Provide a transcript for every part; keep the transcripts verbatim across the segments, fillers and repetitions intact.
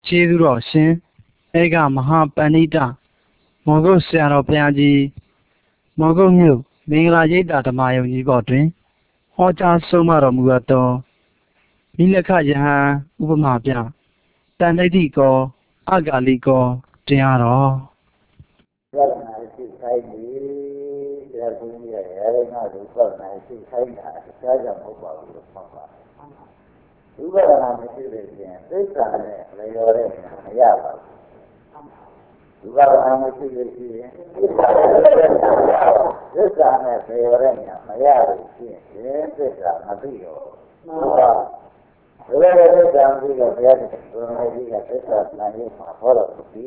ကျေးဇူးတော်ရှင်ဧကမဟာပဏိတမောဂုတ်ဆရာတော်ဘုရားကြီးမောဂုတ်မြို့မင်္ဂလာရိပ်သာဓမ္မယုံကြီးပေါ်တွင်ဟောကြားဆုံးမတော်မူအပ်သောမိလက္ခယဟန်ဥပမာပြတန်ဋိဋ္ဌိကောအဂါလိကောတရားတော်ဝရဏရှိဆိုင်ပြီးတရားသူကြီးရဲ့ရဟနာတို့ဝရဏရှိဆိုင်တာအခြားကြောင့်မဟုတ်ပါဘူးလို့ပြောပါဥပဒနာမရှိတဲ့ပြင်သိက္ခာနဲ့လျော်တဲ့မရပါဘူးဥပဒနာမရှိတဲ့ပြင်သိက္ခာနဲ့လျော်တဲ့သိက္ခာနဲ့လျော်တဲ့မရဘူးဖြစ်ရင်သိက္ခာမသိတော့ဟုတ်ပါဘယ်လိုလဲတံပြီးတော့ဘုရားရှင်ကိုယ်တော်ကြီးကသိက္ခာနာရည်မှာဟောတော်ပြီ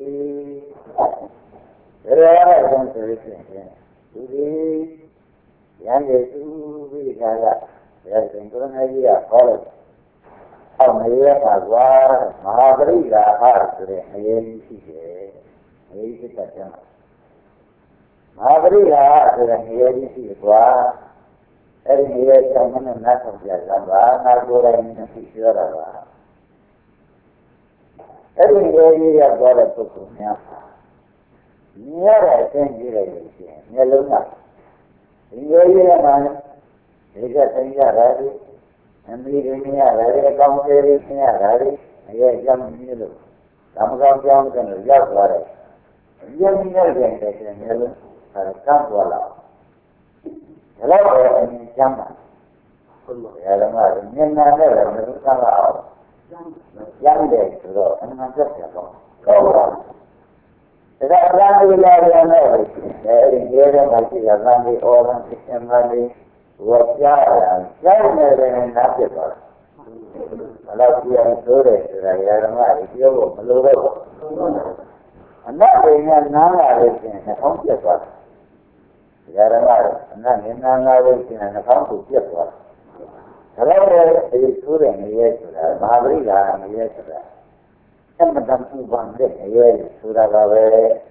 ဒါရရတဲ့ဆိုလို့ရှိရင်ဒီဒီရန်ရဲ့သူပြီးကြတာဘုရားရှင်ကိုယ်တော်ကြီးကဟောလို့အောက်မရပါကွာမဟာပရိဒါဟဆိုတဲ့အရေးကြီးရှိတယ်အရေးကြီးတတ်တယ်မဟာပရိဒါဆိုတဲ့အရေးကြီးရှိကွာအဲ့ဒီနေရာကြောင့်မနဲ့နားထောင်ကြတာပါနာကိုယ်တိုင်သိပြောတာပါအဲ့ဒီနေရာကြီးကသွားတဲ့ပုဂ္ဂိုလ်များမြင်ရတဲ့အချင်းကြီးလိုက်လို့ရှိရင်မျက်လုံးကဒီနေရာကြီးမှာဒီကသိကြတာဒီအမိရင်းရတာဒီအကောင်းသေးလေးသိရတာဒီအရဲ့ကြောင့်မြင်လို့ကာမကောင်းကြောင်းကလည်းရောက်သွားတယ်မြင်မြင်တဲ့တဲ့မျက်လုံးအဲကပ်သွားလာဒါလည်းအမြင်ချမ်းသာဟုတ်လို့ရတော့မျက်နှာနဲ့လည်းမသိကလာအောင်ကျမ်းတယ်ဆိုတော့အမှန်တက်တယ်တော့ကောင်းပါဒါကအရန်ဒီလာရနဲ့အဲဒီရဲတဲ့မရှိတာကံဒီအော်ရန်စိတ်မှန်ဒီဝတ်ကြတာကျမ်းတယ်နဲ့နားပြသွားတယ်ဘယ်လောက်ကြည့်ရဆိုတယ်ဆိုတာရတော့မှပြောဖို့မလိုတော့ဘူးအနတ်တွေနဲ့နားလာလို့ရှိရင်နှောင်းပြတ်သွားတယ်ရတော့မှအနတ်နဲ့နားလာလို့ရှိရင်နှောင်းကိုပြတ်သွားတယ်ဒါလည်းအဲဒီဆိုတဲ့နေရာဆိုတာမဟာပရိဒါနေရာဆိုတာအမှန်တန်ပူပန်တဲ့နေရာဆိုတာကပဲ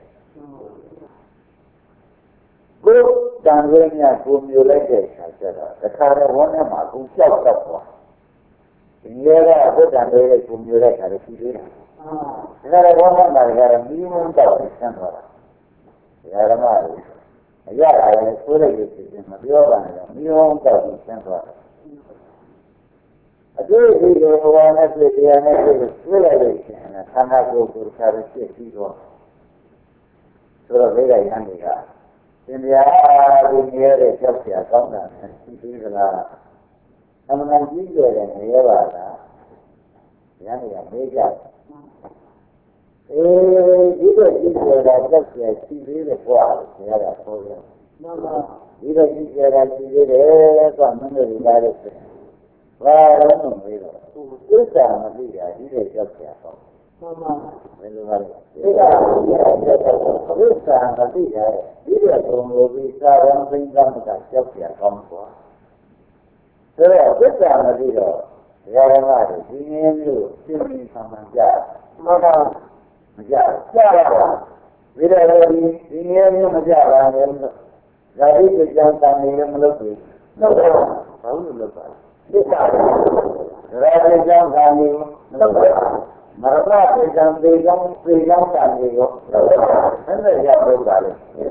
ကိုယ်တန်ရင်းများကိုမျိုးလိုက်တဲ့အခါကျတော့တခါတော့ဝန်းထဲမှာကိုကြောက်တော့သွားဒီနေရာကဘုဒ္ဓံရဲ့ကိုမျိုးလိုက်တာလည်းရှိသေးတယ်ဒါကြတော့ဝန်းထဲမှာကမီးမုန်းတော့ဆန်းသွားတာဓမ္မတွေအရာလည်းဆိုးလိုက်လို့ရှိရင်မပြောပါနဲ့မီးမုန်းတော့ဆန်းသွားတာအတွေ့အကြုံကိုဘာနဲ့ပြတရားနဲ့ပြဆွေးလိုက်လို့ရှိရင်ခန္ဓာကိုယ်ကိုယ်စားရဖြစ်ပြီးတော့ဆိုတော့ဒီကရန်တွေကသင်ပြားဒီနေရာတဲ့ကြောက်ပြကောင်းတာနဲ့ရှိသေးသလားအမှန်ကြီးကြတဲ့နေရာပါလားရန်တွေကမေးကြအေးဒီလိုကြီးကြတဲ့ကြောက်ပြရှိသေးတယ်ကွာဆရာကပြောတယ်မှန်ပါဒီလိုကြီးကြတဲ့ရှိသေးတယ်ကွာမင်းတို့ဒီကားလို့ဘာလို့မလို့သစ္စာမသိတာဒီလိုကြောက်ကြတော့မှန်ပါဘယ်လိုလဲသစ္စာသစ္စာမသိတာဒီလိုဘုံလိုပြီးသာရံသိမ်းတာကကြောက်ကြကောင်းသွားဆိုတော့သစ္စာမသိတော့ရဟန်းကဒီနည်းမျိုးရှင်းရှင်းဆံဆံကြမှန်ပါမကြကြရတာဒီလိုဒီဒီနည်းမျိုးမကြပါနဲ့ဇာတိကြောင့်တန်နေမလို့ဘူးဟုတ်တော့ဘာလို့လုပ်ပါသစ္စာရာဇေကြောင့်ခံနေလို့မရဏပေကံပေကံပေကံခံနေကိုအဲ့ဒါရတော့ပါလေဩ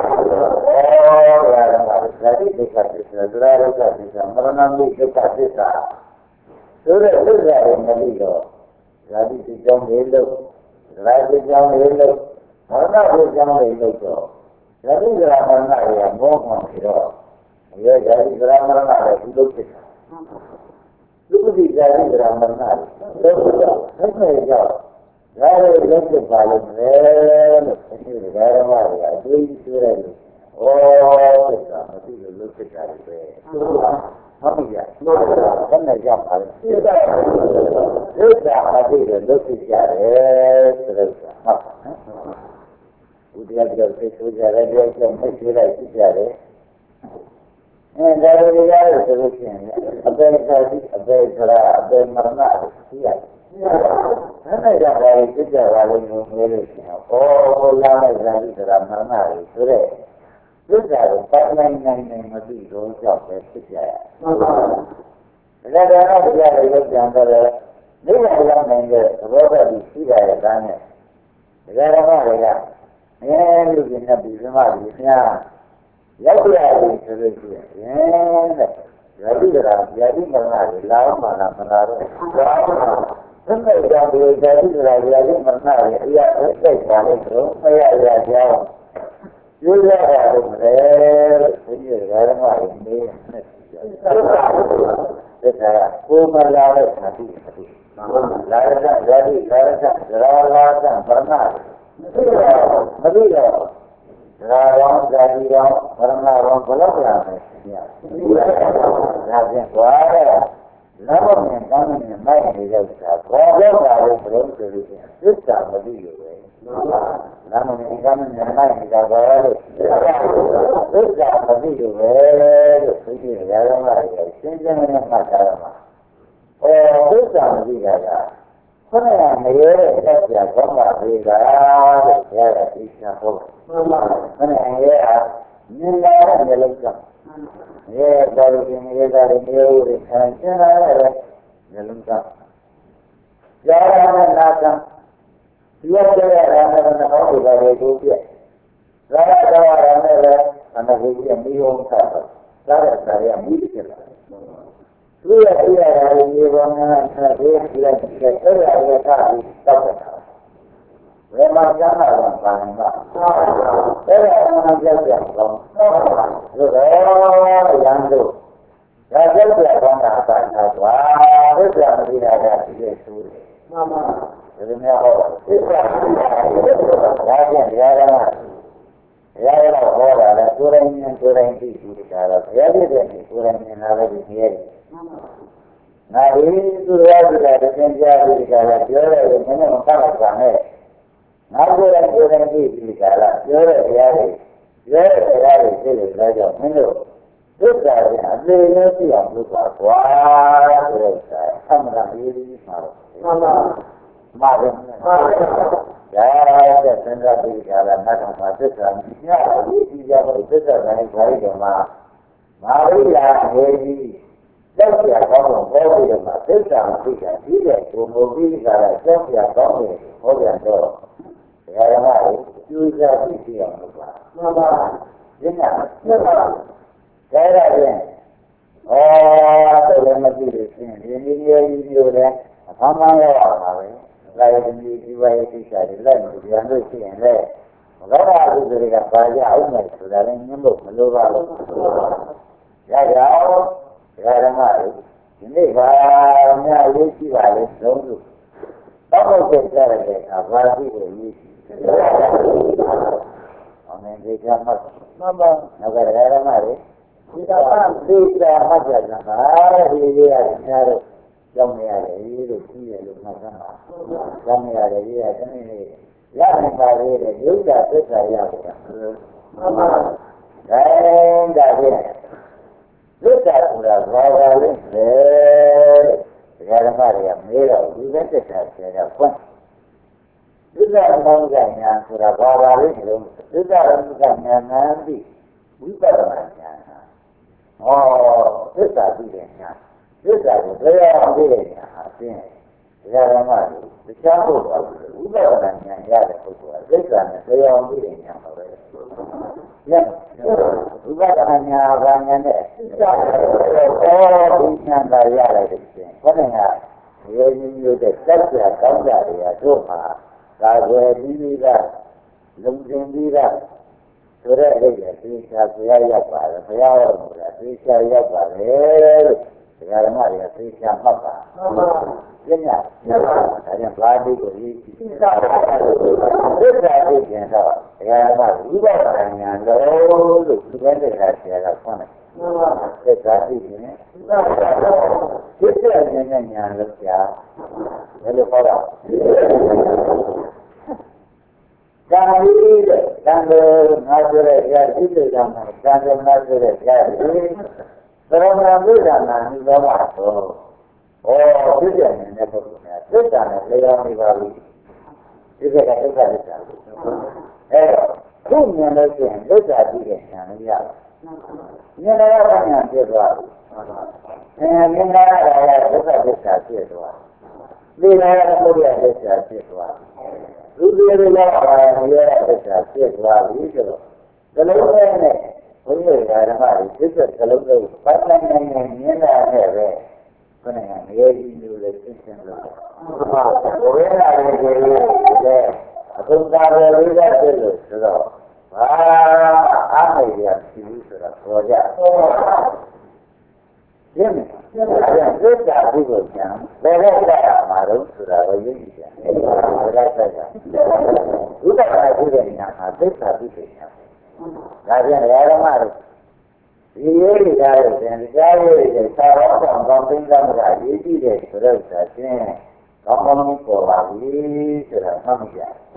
ရာဇာဇာတိဒိဋ္ဌသစ္စာဒုရဒုက္ခသစ္စာမရဏမိဒုက္ခသစ္စာဆိုတဲ့သစ္စာကိုမသိတော့ဇာတိကြောင့်နေလို့ရာဇေကြောင့်နေလို့မရဏပေကြောင့်နေလို့တော့ဇာတိကရမရဏရမောဟဖြစ်တော့ရဲ့ဇာတိကရမရဏလည်းဒီလိုဖြစ်လူတိဇာတိကရမရဏလည်းဘယ်လိုလဲဆက်နေကြဒါလည်းလက်ဖြစ်ပါလို့လေလို့အဲဒီဓမ္မတွေကအတွေ့အကြုံရတယ်ဩသစ္စာမသိလို့လွတ်ဖြစ်တာပဲဟုတ်ပြီလားဆက်နေကြပါလေသစ္စာသစ္စာမသိလို့လွတ်ဖြစ်ကြတယ်ဆိုတော့ဟုတ်ဥဒယပြောသိဆိုကြတယ်ပြောကြမသိလိုက်ဖြစ်ကြတယ်အဲဒါတွေရလို့ဆိုလို့ရှိရင်အပေသာတိအပေခရာအပေမရဏရှိရတယ်။အဲ့ဒါကြောင့်လည်းပြကြပါလိမ့်မယ်လို့ရှိရင်ဩလာတဲ့ဇာတိကရာမရဏတွေဆိုတဲ့ပြကြတော့ပတ်နိုင်နိုင်နိုင်မသိတော့ကြောက်ပဲဖြစ်ကြရ။ဟုတ်ပါဘူး။ဒါကြောင့်တော့ပြရတယ်လို့ကြံတော့နိဗ္ဗာန်ရောက်နိုင်တဲ့သဘောတည်းရှိတာရဲ့သားနဲ့ဒကာရမတွေကအဲလူကြီးနဲ့ဒီဓမ္မကြီးများရောက်ရတယ်ဆိုလို့ရှိရင်တဲ့ရာဇိကရာရာဇိမရဏတွေလာအောင်မလားမလားတော့သမ္မေတံဒီရာဇိကရာရာဇိမရဏတွေအရာအစိတ်ပါလို့ဆိုမရရကြောင်းကျိုးရတာလို့မလဲလို့ဒီရဓမ္မတွေနေတယ်ဒါကကိုမလာတဲ့ဓာတိလာရတဲ့ဓာတိလာရတဲ့ဇရာလာတဲ့မရဏမသိတော့ရာရောင်းဇာတိရောင်းမရဏရောင်းဘလောက်ရမယ်ညာဒါဖြင့်သွားတဲ့လောဘနဲ့ကောင်းတဲ့မိုက်နေကြတာဘောတော့ပါလို့ဘလို့ဆိုလို့သစ္စာမသိလို့ပဲလောဘနဲ့ကောင်းတဲ့မိုက်နေတာဘောလို့သစ္စာမသိလို့ပဲလို့သိကြရတော့မှရှင်းရှင်းနဲ့မှတ်ထားရမှာအဲသစ္စာမသိတာကခဏမရတဲ့ဆက်ပြကောင်းပါသေးတာလို့ပြောရသိချင်ဟုတ်မှန်ပါခဏရရမြင်လာတဲ့လောကရဲတော်ရင်ရဲတာတွေမျိုးတွေဆန်းကျင်လာတဲ့လောကကြာရတဲ့နာကဒီရတဲ့ရတဲ့နောင်တွေတွေကိုပြရရတော့ရတဲ့လည်းအနာဂတ်ရဲ့မိဟုံးတာဒါရတဲ့ရမိဖြစ်လာသူရပြရတာဒီဘောနာဆက်ပြီးပြလိုက်တဲ့အဲ့ဒါရတာပြီးတောက်တာဝေမာကျမ်းလာတာပါမှာအဲ့ဒါမှန်ပြောပြတော့လို့တော့ရန်တို့ဒါပြောပြတော့တာပါတော့ကွာဘုရားမသိတာကဒီလိုဆိုတယ်မှန်ပါဒီလိုမျိုးဟောတာသိတာဒါကျန်တရားရမှာတရားရတော့ဟောတာလဲကိုယ်တိုင်ဉာဏ်ကိုယ်တိုင်သိပြီးတာတော့ဘုရားပြည့်တဲ့ကိုယ်တိုင်ဉာဏ်လာလို့ဒီရဲ့ငါဒီသူရရတဲ့တခြင်းကြားပြီးကြတာပြောရတယ်နည်းနည်းမပတ်ပါနဲ့ငါကိုယ်တိုင်ကိုယ်တိုင်ပြီးပြီးကြတာပြောတဲ့တရားတွေပြောတဲ့တရားတွေသိလို့လည်းကြောင့်မင်းတို့သစ္စာရင်အသေးလေးသိအောင်လုပ်ပါကွာဆိုတော့အမှန်တရားကြီးမှာတော့မှန်ပါမှားတယ်မှန်ပါဒါတဲ့သင်္ခါပိကလာနတ်ကမှာသစ္စာညပြီးကြတော့သစ္စာတိုင်းခါရီကမှာမာရိယာဟေဒီကြောက်ရကောင်းတော့ဟောပြီးတော့သစ္စာပိကကြီးတဲ့ဘုံဘုံပြီးကြတာကြောက်ရကောင်းတယ်ဟောပြန်တော့ဒါရမကိုကျူးစားပြီးသိအောင်လုပ်ပါမှန်ပါဒီနေ့မှန်ပါဒါရရင်ဩတော်လည်းမသိလို့ရှင်ဒီနည်းလေးကြီးမျိုးလဲအမှန်မှန်ရပါပါပဲလာရည်ဒီဒီဝိုင်းသိချာတယ်လက်ကိုပြန်လို့ရှိရင်လည်းဘာသာဥဒတွေကပါရအောင်မယ်ဆိုတာလည်းညှိလို့မလိုပါဘူးရကြအောင်ဓမ္မတွေဒီနေ့ပါများရေးရှိပါလေသုံးခုတောက်တော့ကြရတဲ့အခါဘာသိကိုရေးရှိအောင်နေကြမှာမှန်ပါနောက်ကဓမ္မတွေဒီတော့သိတာမှတ်ကြတာပါဒီရေးရတယ်များတော့ကြောင်းနေရတယ်လို့ကြည့်ရလို့မှတ်သားပါကြောင်းနေရတယ်ရေးရတဲ့နေ့ရနိုင်ပါလေတဲ့ယုတ်တာသစ္စာရပါဘူးမှန်ပါဒါဒါဖြင့်သစ္စာဆိုတာဘာသာလဲတဲ့ဓမ္မတွေကမေးတော့ဒီဘက်သစ္စာဆရာကဖွင့်သစ္စာမောင်ကညာဆိုတာဘာသာလဲဆိုတော့သစ္စာရမကညာနာပြီးဝိပဿနာညာဟောသစ္စာပြီးတဲ့ညာသစ္စာကိုတရားပြီးတဲ့ညာအပြင်ဓမ္မတွေတခြားဖို့ပါဝိပဿနာညာရတဲ့ပုဂ္ဂိုလ်ကသစ္စာနဲ့တရားပြီးတဲ့ညာပါပဲညဝိပဿနာညာဘာညာနဲ့သစ္စာကိုဒီညာသာရလိုက်တဲ့ရှင်ဘယ်နဲ့ကရေကြီးမျိုးတဲ့စက်ပြကောင်းကြတွေကတို့မှာဒါွယ်ပြီးပြီးကလုံကျင်ပြီးကဆိုတဲ့အိတ်ကသေချာဘုရားရောက်ပါတယ်ဘုရားရောက်လို့သေချာရောက်ပါတယ်လို့ဓမ္မတွေကသေချာမှတ်ပါမှန်ပါပြညာဒါကြောင့်ဘာတိကိုရေးသစ္စာသစ္စာသိကျင်တော့ဓမ္မဝိပဿနာဉာဏ်လို့လို့ဒီဘက်တည်းကဆရာကဖွင့်တယ်မှန်ပါသစ္စာသိကျင်သစ္စာသစ္စာဉာဏ်နဲ့ဉာဏ်လို့ဆရာဘယ်လိုဟောတာကာမီတဲ့ကံတော်ငါဆိုတဲ့ကြာသိတဲ့ကြောင့်ကံတော်ငါဆိုတဲ့ကြာဒီသရဏဘုရားနာနိဘောမှာတော့ဩသိတဲ့နေတဲ့ပုဂ္ဂိုလ်များသိတာနဲ့တရားနေပါပြီဒီကကသိတာလက်တာအဲတော့ခုမြင်လို့ရှိရင်လက်တာကြည့်တဲ့ဉာဏ်လေးရပါမြင်လာတဲ့ဉာဏ်ပြည့်သွားပြီအဲမြင်လာတဲ့လက်တာသစ္စာပြည့်သွားဒီနာမုဒ္ဒရာသစ္စာဖြစ်သွားလူတွေလည်းပါရရသစ္စာဖြစ်သွားပြီဆိုတော့ကလုံးနဲ့ဘုန်းကြီးဓမ္မတွေသစ္စာကလုံးတွေပတ်နိုင်နိုင်နဲ့မြင်တာနဲ့ပဲခဏကနေရာကြီးမျိုးလေးသိချင်လို့ဘုရားလည်းဒီလိုလေအခုသာရလေးကပြည့်လို့ဆိုတော့ဘာအားမရဖြစ်ဘူးဆိုတော့ပြောကြရှင်းတယ်။အဲဒါသစ္စာဘုရားကျမ်းဘယ်လိုလဲမှာတော့ဆိုတာကိုယဉ်ကြည့်တယ်။ဘယ်လိုလဲဆိုတာဘုရားကဘုရားညာမှာသစ္စာဘုရားညာ။ဒါပြန်ရရမှာလို့ဒီရေးတွေကားလို့ပြန်ကြားရေးတွေသာရောဆောင်ကောင်းသိမ်းသားမှာရေးကြည့်တယ်ဆိုတော့ဒါချင်းကောင်းကောင်းပေါ်ပါပြီဆိုတာမှတ်ကြ။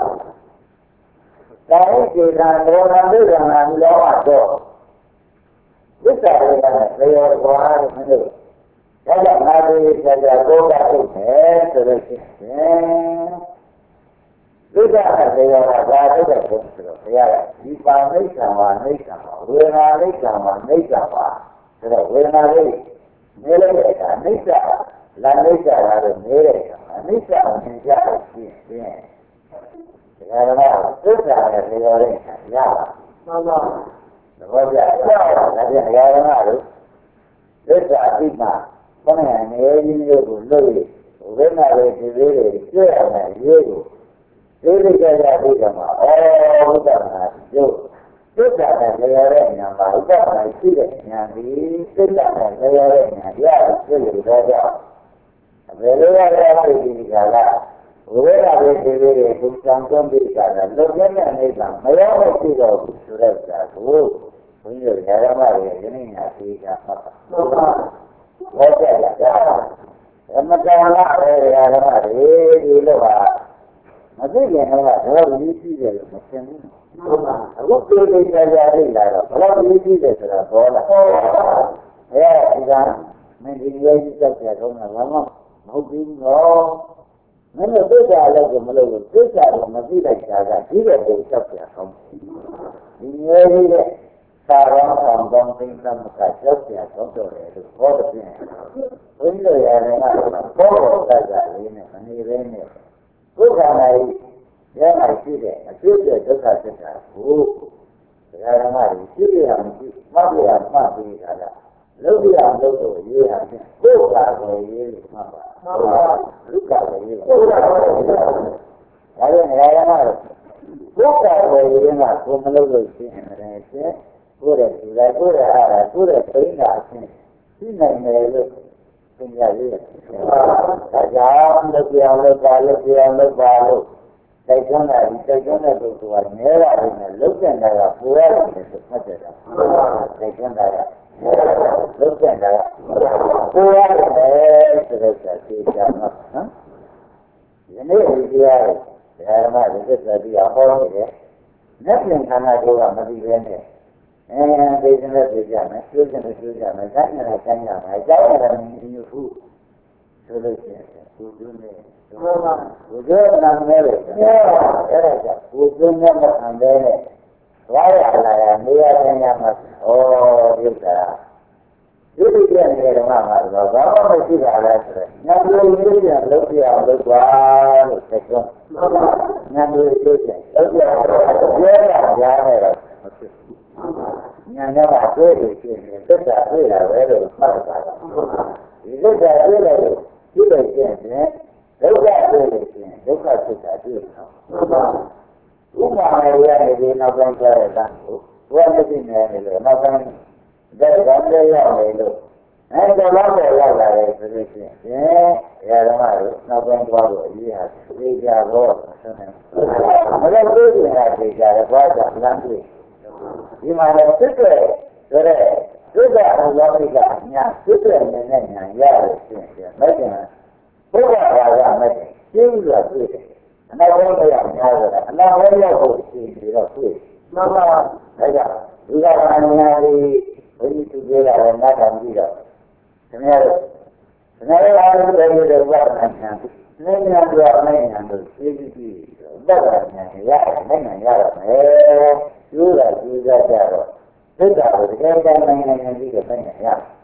ဒါနဲ့ဒီကံတော်နာဒုက္ခနာလောကတော့သစ္စာတွေကလည်းရောကွာလို့မလို့ဒါကြောင့်ငါတို့ဆရာကိုကထုတ်တယ်ဆိုလို့ရှိရင်သစ္စာတွေရောကဘာထုတ်တယ်ဆိုတော့ဘုရားကဒီပါမိစ္ဆာဝါနိစ္ဆာဝါဝေဒနာနိစ္ဆာဝါနိစ္ဆာဝါဆိုတော့ဝေဒနာလေးနေလိုက်တဲ့အခါနိစ္ဆာလာနိစ္ဆာလာတော့နေတဲ့အခါနိစ္ဆာကိုသင်ကြားလို့ရှိရင်ဒါကလည်းသစ္စာတွေရောတဲ့အခါရပါမှန်ပါဘောပြဒါပြန်ရာရမလို့သစ္စာအတိမဘယ်နဲ့နေရင်းမျိုးကိုလို့ဝိညာဉ်လေးဒီလေးတွေကျွဲ့ရမယ်ရေးကိုဒီလိုကြရပြီးတော့မှအော်ဘုရားကကျုပ်သစ္စာနဲ့လျော်တဲ့ညာမှာဥပ္ပဒါရှိတဲ့ညာဒီသစ္စာနဲ့လျော်တဲ့ညာရဖြစ်လို့တော့ကြောင့်ဘယ်လိုရရဒီကလာဝိညာဉ်လေးဒီလေးတွေသူစံသွင်းပြီးတာလည်းလုံတဲ့အနေကမရောမရှိတော့ဘူးဆိုတဲ့စာကိုဘုန်းကြီးရာမတွေယနေ့ညာသိကြမှာပါဟုတ်ပါဘောကြရတာအမတန်လားပဲရာမတွေဒီလိုပါမသိရင်တော့တော့ရည်ရှိတယ်လို့မရှင်းဘူးဟုတ်ပါအခုပြေးပြေးကြကြလိမ့်လာတော့ဘယ်လိုရည်ရှိတယ်ဆိုတာပေါ်လာအဲဒီကမင်းဒီရဲ့ကြောက်ကြတော့ဘာမှမဟုတ်ဘူးနော်မင်းတို့သစ္စာလည်းကိုမလို့သစ္စာကိုမသိလိုက်တာကဒီတဲ့ကိုကြောက်ကြအောင်ဒီရဲ့ကြီးတဲ့သာရောဆောင်ကောင်းသိမ်းသမကကြောက်ကြတော့တော်တယ်လို့ဟောတဲ့ပြင်ဘုန်းကြီးရဲ့အရင်ကတော့ဘောဘောသစ္စာလေးနဲ့မနေရင်းနဲ့ဒုက္ခနိုင်ရနိုင်ရှိတဲ့အဖြစ်တဲ့ဒုက္ခသစ္စာကိုဒကာဓမ္မတွေရှိရမရှိမှတ်ရမှတ်ပြီးတာကလုတ်ရလို့ဆိုရေးရခြင်းဒုက္ခကိုရေးလို့မှတ်ပါဟုတ်ပါဒုက္ခကိုရေးဒုက္ခကိုရေးဒါကြောင့်ဒကာဓမ္မတွေဒုက္ခကိုရေးမှာကိုမလုပ်လို့ရှိရင်လည်းရှင်ကိုယ်ရဲ့ဒီလိုက်ကိုယ်ရဲ့အားကိုယ်ရဲ့ပိဋကချင်းရှိနိုင်တယ်လို့သင်ရရေးဒါကြောင့်လုပ်ပြအောင်လုပ်ပါလုပ်ပြအောင်လုပ်ပါလို့တိုက်တွန်းတာဒီတိုက်တွန်းတဲ့ပုဂ္ဂိုလ်ကနဲရတယ်နဲ့လုတ်တဲ့တာကပူရတယ်ဆိုမှတ်ကြတာတိုက်တွန်းတာကလုတ်တဲ့တာကပူရတယ်ဆိုတော့သိကြမှာနော်ဒီနေ့ဒီရားဓမ္မဒီသစ္စာကြီးအဟောနေတယ်လက်ပြင်ခန္ဓာတို့ကမသိဘဲနဲ့အဲဒီစနေသိကြမယ်သိကြမယ်သိကြမယ်တိုင်းနဲ့တိုင်းရမယ်အကြောင်းရတယ်ဒီလိုခုဆိုလို့ရှိရင်ကိုယ်ကျိုးနဲ့ဟုတ်ပါဘူးကိုယ်ကျိုးနာမည်ပဲအဲ့ဒါကြောင့်ကိုယ်ကျိုးနဲ့မခံတဲ့သွားရလာရနေရတဲ့ညမှာဩဒီကဒီလိုပြနေတယ်မှာတော့ဘာမှမရှိတာလဲဆိုတော့ညံလို့ရေးပြန်လုပ်ပြအောင်လုပ်ပါလို့ဆက်ပြောညံလို့ရေးပြန်လုပ်ပြအောင်ပြောရကြားနေတော့မဖြစ်ဘူးညံတော့အတွေ့အကြုံနဲ့သက်သာတွေ့လာပဲလို့မှတ်ပါတော့ဒီသက်သာတွေ့လိုက်လို့ဒီလိုကျင့်တယ်ဒုက္ခတွေ့လို့ကျင့်ဒုက္ခဖြစ်တာတွေ့တော့ဥပမာရရနေနောက်ပိုင်းကျတဲ့တာကိုဘယ်လိုဖြစ်နေလဲလို့နောက်ပိုင်းဒါကလည်းရောက်နေလို့အဲဒါတော့ရောက်လာတယ်ဆိုလို့ရှိရင်အဲဓမ္မတို့နောက်ပိုင်းသွားလို့အရေးဟာသိကြတော့ဆက်နေမလို့သိနေတာသိကြတယ်ဘာကြောင့်လမ်းတွေ့ဒီမှာလည်းသိတယ်ဆိုတော့သိတဲ့အလောကိကအညာသိတဲ့အနေနဲ့ညာရလို့ရှိရင်မကျင်ဘုရားဘာသာမဲ့ရှင်းလို့တွေ့တယ်အနောက်ဘက်ရောက်များတယ်အနောက်ဘက်ရောက်ဖို့ရှင်းပြီးတော့တွေ့မှန်ပါဒါကြောင့်ဒီကဘာညာလေးဘုရားသူပြောတာလည်းနားထောင်ကြည့်တော့ခင်ဗျားတို့ခင်ဗျားတို့အားလုံးတည်းရဲ့ဘာသာညာနည်းနည်းတော့နိုင်ညာလို့သိကြည့်တော့ဘာသာညာရတယ်နိုင်ညာရတော့မယ်ကျိုးတာကျိုးကြကြတော့သိတာကိုတကယ်တမ်းနိုင်နိုင်ပြီးတော့နိုင်ညာရ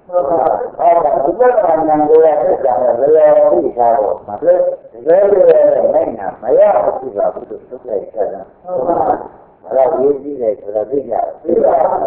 ဒီလိုကံဉာဏ်ကိုရတဲ့ကြောင့်လည်းလောပြီးသားတော့မဖြစ်တကယ်လို့နိုင်တာမရဘူးဆိုတာဘုသူသုတ်လိုက်ကြတာဟုတ်ပါဘူးဒါရေးကြည့်တယ်ဆိုတော့သိကြတယ်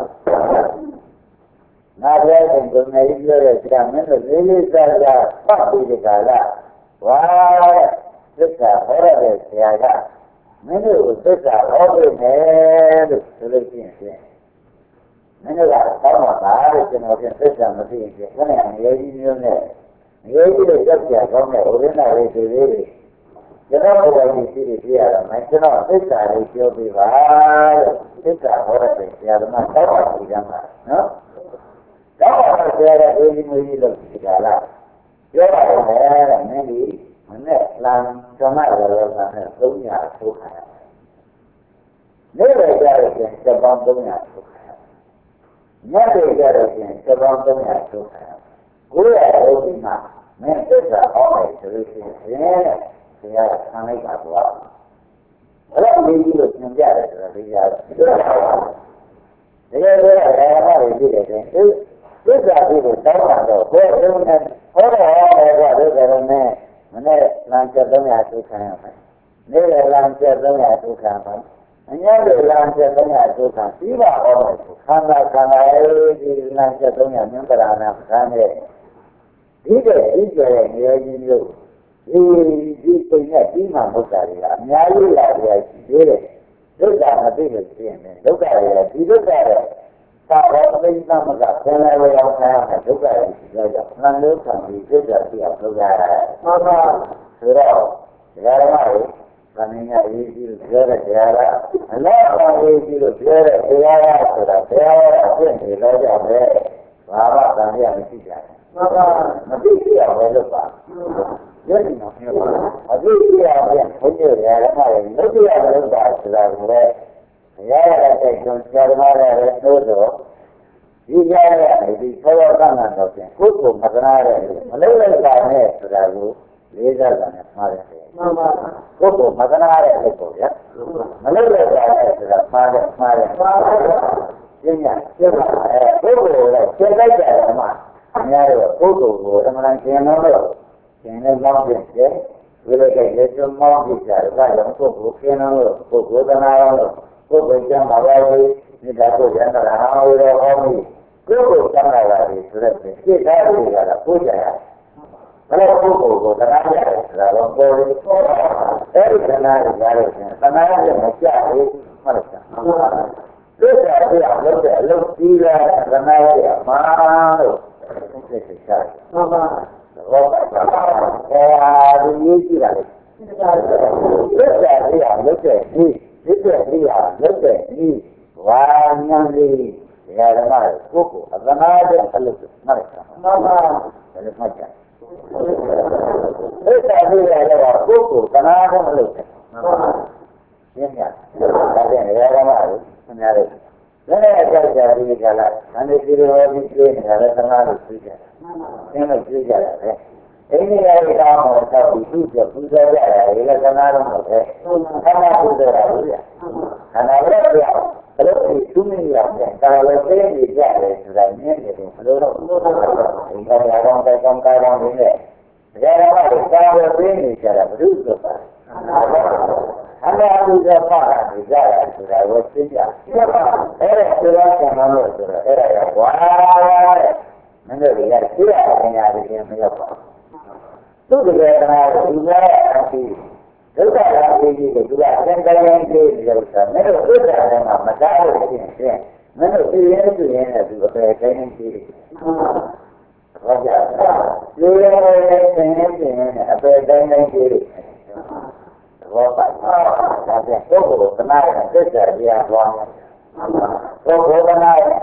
နားရဲတဲ့ကိုနေပြောတဲ့ဆရာမင်းတို့လေးလေးစားစားပတ်ပြီးဒီကလာဝါသစ္စာဟောရတဲ့ဆရာကမင်းတို့သစ္စာဟောပေးမယ်လို့ဆိုလို့ရှိရင်မင်းတို့ကတောင်းပါလားလို့ကျွန်တော်ပြန်သစ္စာမသိရင်ခဏငရေကြီးမျိုးနဲ့ငရေကြီးကိုကြောက်ကြကောင်းတဲ့ဥရင်းနာလေးတွေလေးကျွန်တော်ဘုရားကြီးရှိတယ်ပြရတာမကျွန်တော်သစ္စာလေးပြောပြပါလို့သစ္စာဟောရတဲ့ဆရာသမားတောင်းပါကြည့်ကြမှာနော်တောင်းပါဆရာရဲ့အေးမျိုးကြီးလို့ဒီကလာပြောပါတယ်တဲ့မင်းဒီမနဲ့လမ်းကျွန်မရောရောကနဲ့သုံးရာထုတ်ခါနေရကြတဲ့စက်ပေါင်းသုံးရာထုတ်ခါညတွေကြတဲ့စက်ပေါင်းသုံးရာထုတ်ခါကိုယ်ရဲ့ဥပ္ပမာမင်းသစ္စာဟောမယ်ဆိုလို့ရှိရင်ဆရာခံလိုက်ပါကွာအဲ့ဒါလေးကြီးလို့သင်ပြတယ်ဆိုတော့ဒီကြားတကယ်လို့အရာမတွေပြည့်တယ်ဆိုရင်သစ္စာပြီးတော့တောင်းတာတော့ဘယ်လိုနဲ့ဟောတော့ဟောတယ်ကွာဒီကရနဲ့မနေ့လမ်းချက်သုံးရာထုတ်ခံရမယ်နေ့လမ်းချက်သုံးရာထုတ်ခံပါအညာတွေလမ်းချက်သုံးရာထုတ်ခံပြီးပါဟောမယ်ခန္ဓာခန္ဓာအဲဒီလမ်းချက်သုံးရာမြင်ပရာနာခံတဲ့ဒီကဒီကရဲ့နေရာကြီးလို့ဒီဒီပိနဲ့ပြီးမှမဟုတ်တာတွေကအများကြီးလာကြရှိသေးတယ်ဒုက္ခမသိလို့ရှိရင်ဒုက္ခရဲ့ဒီဒုက္ခရဲ့သာဝတိသမကဆယ်လဝရောက်ခံရတဲ့ဒုက္ခရဲ့ရှိကြတယ်နှလုံးခံပြီးစိတ်ဓာတ်ပြအောင်လုပ်ရတယ်မှန်ပါဆိုတော့ဒီကရမတွေဗာမင်းကအရေးကြီးလို့ပြောတဲ့တရားကအလားအရေးကြီးလို့ပြောတဲ့တရားကဆိုတာတရားကအဖြစ်နေလို့ကြောင့်ပဲဘာမှတန်ရမရှိကြဘူးမှန်ပါမသိကြရဘယ်လိုပါယနေ့တော့ပြောပါအသိကြရပြန်ဘုန်းကြီးရာရမတွေလုပ်ကြရလို့ပါဆိုတာကိုလည်းရရတဲ့ကျွန်ဆရာသမားတွေလည်းသို့တော့ဒီကြရတဲ့ဒီသောတော်ကံတော်ဖြင့်ကိုယ်ကိုမကနာတဲ့မလုပ်လိုက်ပါနဲ့ဆိုတာကိုလေးစားတာနဲ့မှားတယ်မှန်ပါကိုယ်ကိုမကနာတဲ့ဖြစ်ပေါ်ရမလုပ်လိုက်ပါနဲ့ဆိုတာမှားတယ်မှားတယ်မှားတယ်ရှင်းရရှင်းပါအဲကိုယ်ကိုလည်းရှင်းလိုက်တယ်မှာအများတော့ကိုယ်ကိုကိုအမှန်တန်ရှင်းလို့ရှင်းနေတော့ဖြစ်တယ်ဝိရကိလက်ကျမောင်းပြကြတယ်ဒါကြောင့်ကိုယ်ကိုရှင်းလို့ကိုယ်ကိုသနာလို့ကိုယ်ကိုကျမ်းပါပါလို့ဒီကကိုရန်တာဟာဝိရဟောမိကိုယ်ကိုသနာရတယ်ဆိုတဲ့စိတ်ဓာတ်တွေကလည်းကိုယ်ကြရဘယ်လိုပုဂ္ဂိုလ်ကိုသနာရတယ်ဆိုတာတော့ပေါ်လို့အဲဒီသနာရကြလို့ရှင်သနာရမကြဘူးမှတ်လားသစ္စာပြလို့တဲ့အလုပ်ကြီးလာသနာရမှာလို့သိသိချာမှန်ပါဘောပါအဲဒီရေးကြည့်တာလေသစ္စာပြလို့တဲ့ဒီသစ္စာပြလို့တဲ့ဒီဝါညာလေးဒီကရမကိုကိုအသနာတဲ့အလုပ်မှတ်လားမှန်ပါဘယ်လိုမှတ်ကြသစ္စာပြရတော့ကိုကိုသနာတော့မလုပ်ဘူးရှင်းရဒါပြန်ရရမှာလို့ခင်ဗျားတို့လည်းအကြောက်ကြပြီးကြလားအန္တရာယ်တွေဝပြီးပြင်းနေတာလည်းသနာလို့သိကြတယ်ရှင်းလို့သိကြတယ်ပဲအိန္ဒိယရဲ့ကောင်းအောင်ဆောက်ပြီးသူ့ပြပူဇော်ကြတယ်ဒီလည်းသနာတော့မဟုတ်ပဲခန္ဓာပူဇော်တာဘူးဗျခန္ဓာလည်းပြောင်းဘယ်လိုသူမရတဲ့ကာလည်းသိနေကြတယ်ဆိုတာမြင်နေတယ်ဘယ်လိုတော့ဒီကရအောင်တဲ့ကောင်းကောင်းလေးနဲ့ဒါရမလို့ကာလည်းသိနေကြတာဘယ်လိုဆိုပါအမှန်တူကြပါတာဒီကြရဆိုတာကိုသိကြအဲ့ဒါဆိုတာကမှလို့ဆိုတော့အဲ့ဒါရဝါတဲ့မင်းတို့ကသိရတဲ့ညာတွေမရောက်ပါဘူးသူ့တကယ်ကနာဒီမဲ့အပြီးဒုက္ခလာပြီးဒီကသူကအရင်ကရင်ကြီးလို့ဆိုတာမင်းတို့ဥစ္စာတွေမှာမတားလို့ဖြစ်ရင်မင်းတို့ပြင်းရင်းပြင်းနဲ့သူအပေတိုင်းနေကြီးဟုတ်ကြပြင်းရင်းပြင်းပြင်းနဲ့အပေတိုင်းနေကြီးဘောပါဒါပြန်ကိုယ်ကိုသနာရတဲ့သစ္စာတရားသွားမယ်ကိုယ်ကိုသနာရ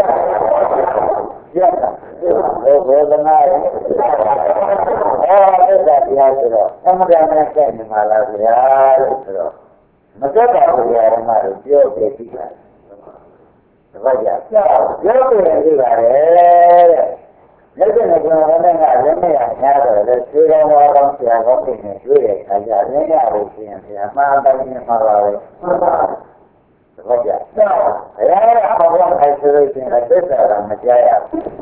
ရက်တာကိုယ်ကိုသနာရအဲသစ္စာတရားဆိုတော့အမှန်တရားနဲ့ဆက်နေမှာလားဗျာလို့ဆိုတော့မကတ်ပါဘူးဗျာဓမ္မတို့ပြောပြပြီးတာတပတ်ကြာပြောပြနေပါတယ်တဲ့လက်ကျင်ကကျွန်တော်လည်းငါလည်းမရညားတော့လေသေတော်ဝါတော်ဆရာကောင်းနေတွေ့တဲ့အခါကျရင်းရလို့ရှိရင်ဆရာမှားတိုင်းနေမှာပါပဲဟုတ်ပါဘူးတပတ်ကြာဘုရားရဲ့အဘောကအဲဆိုလို့ရှိရင်သစ္စာကမကြားရဘူး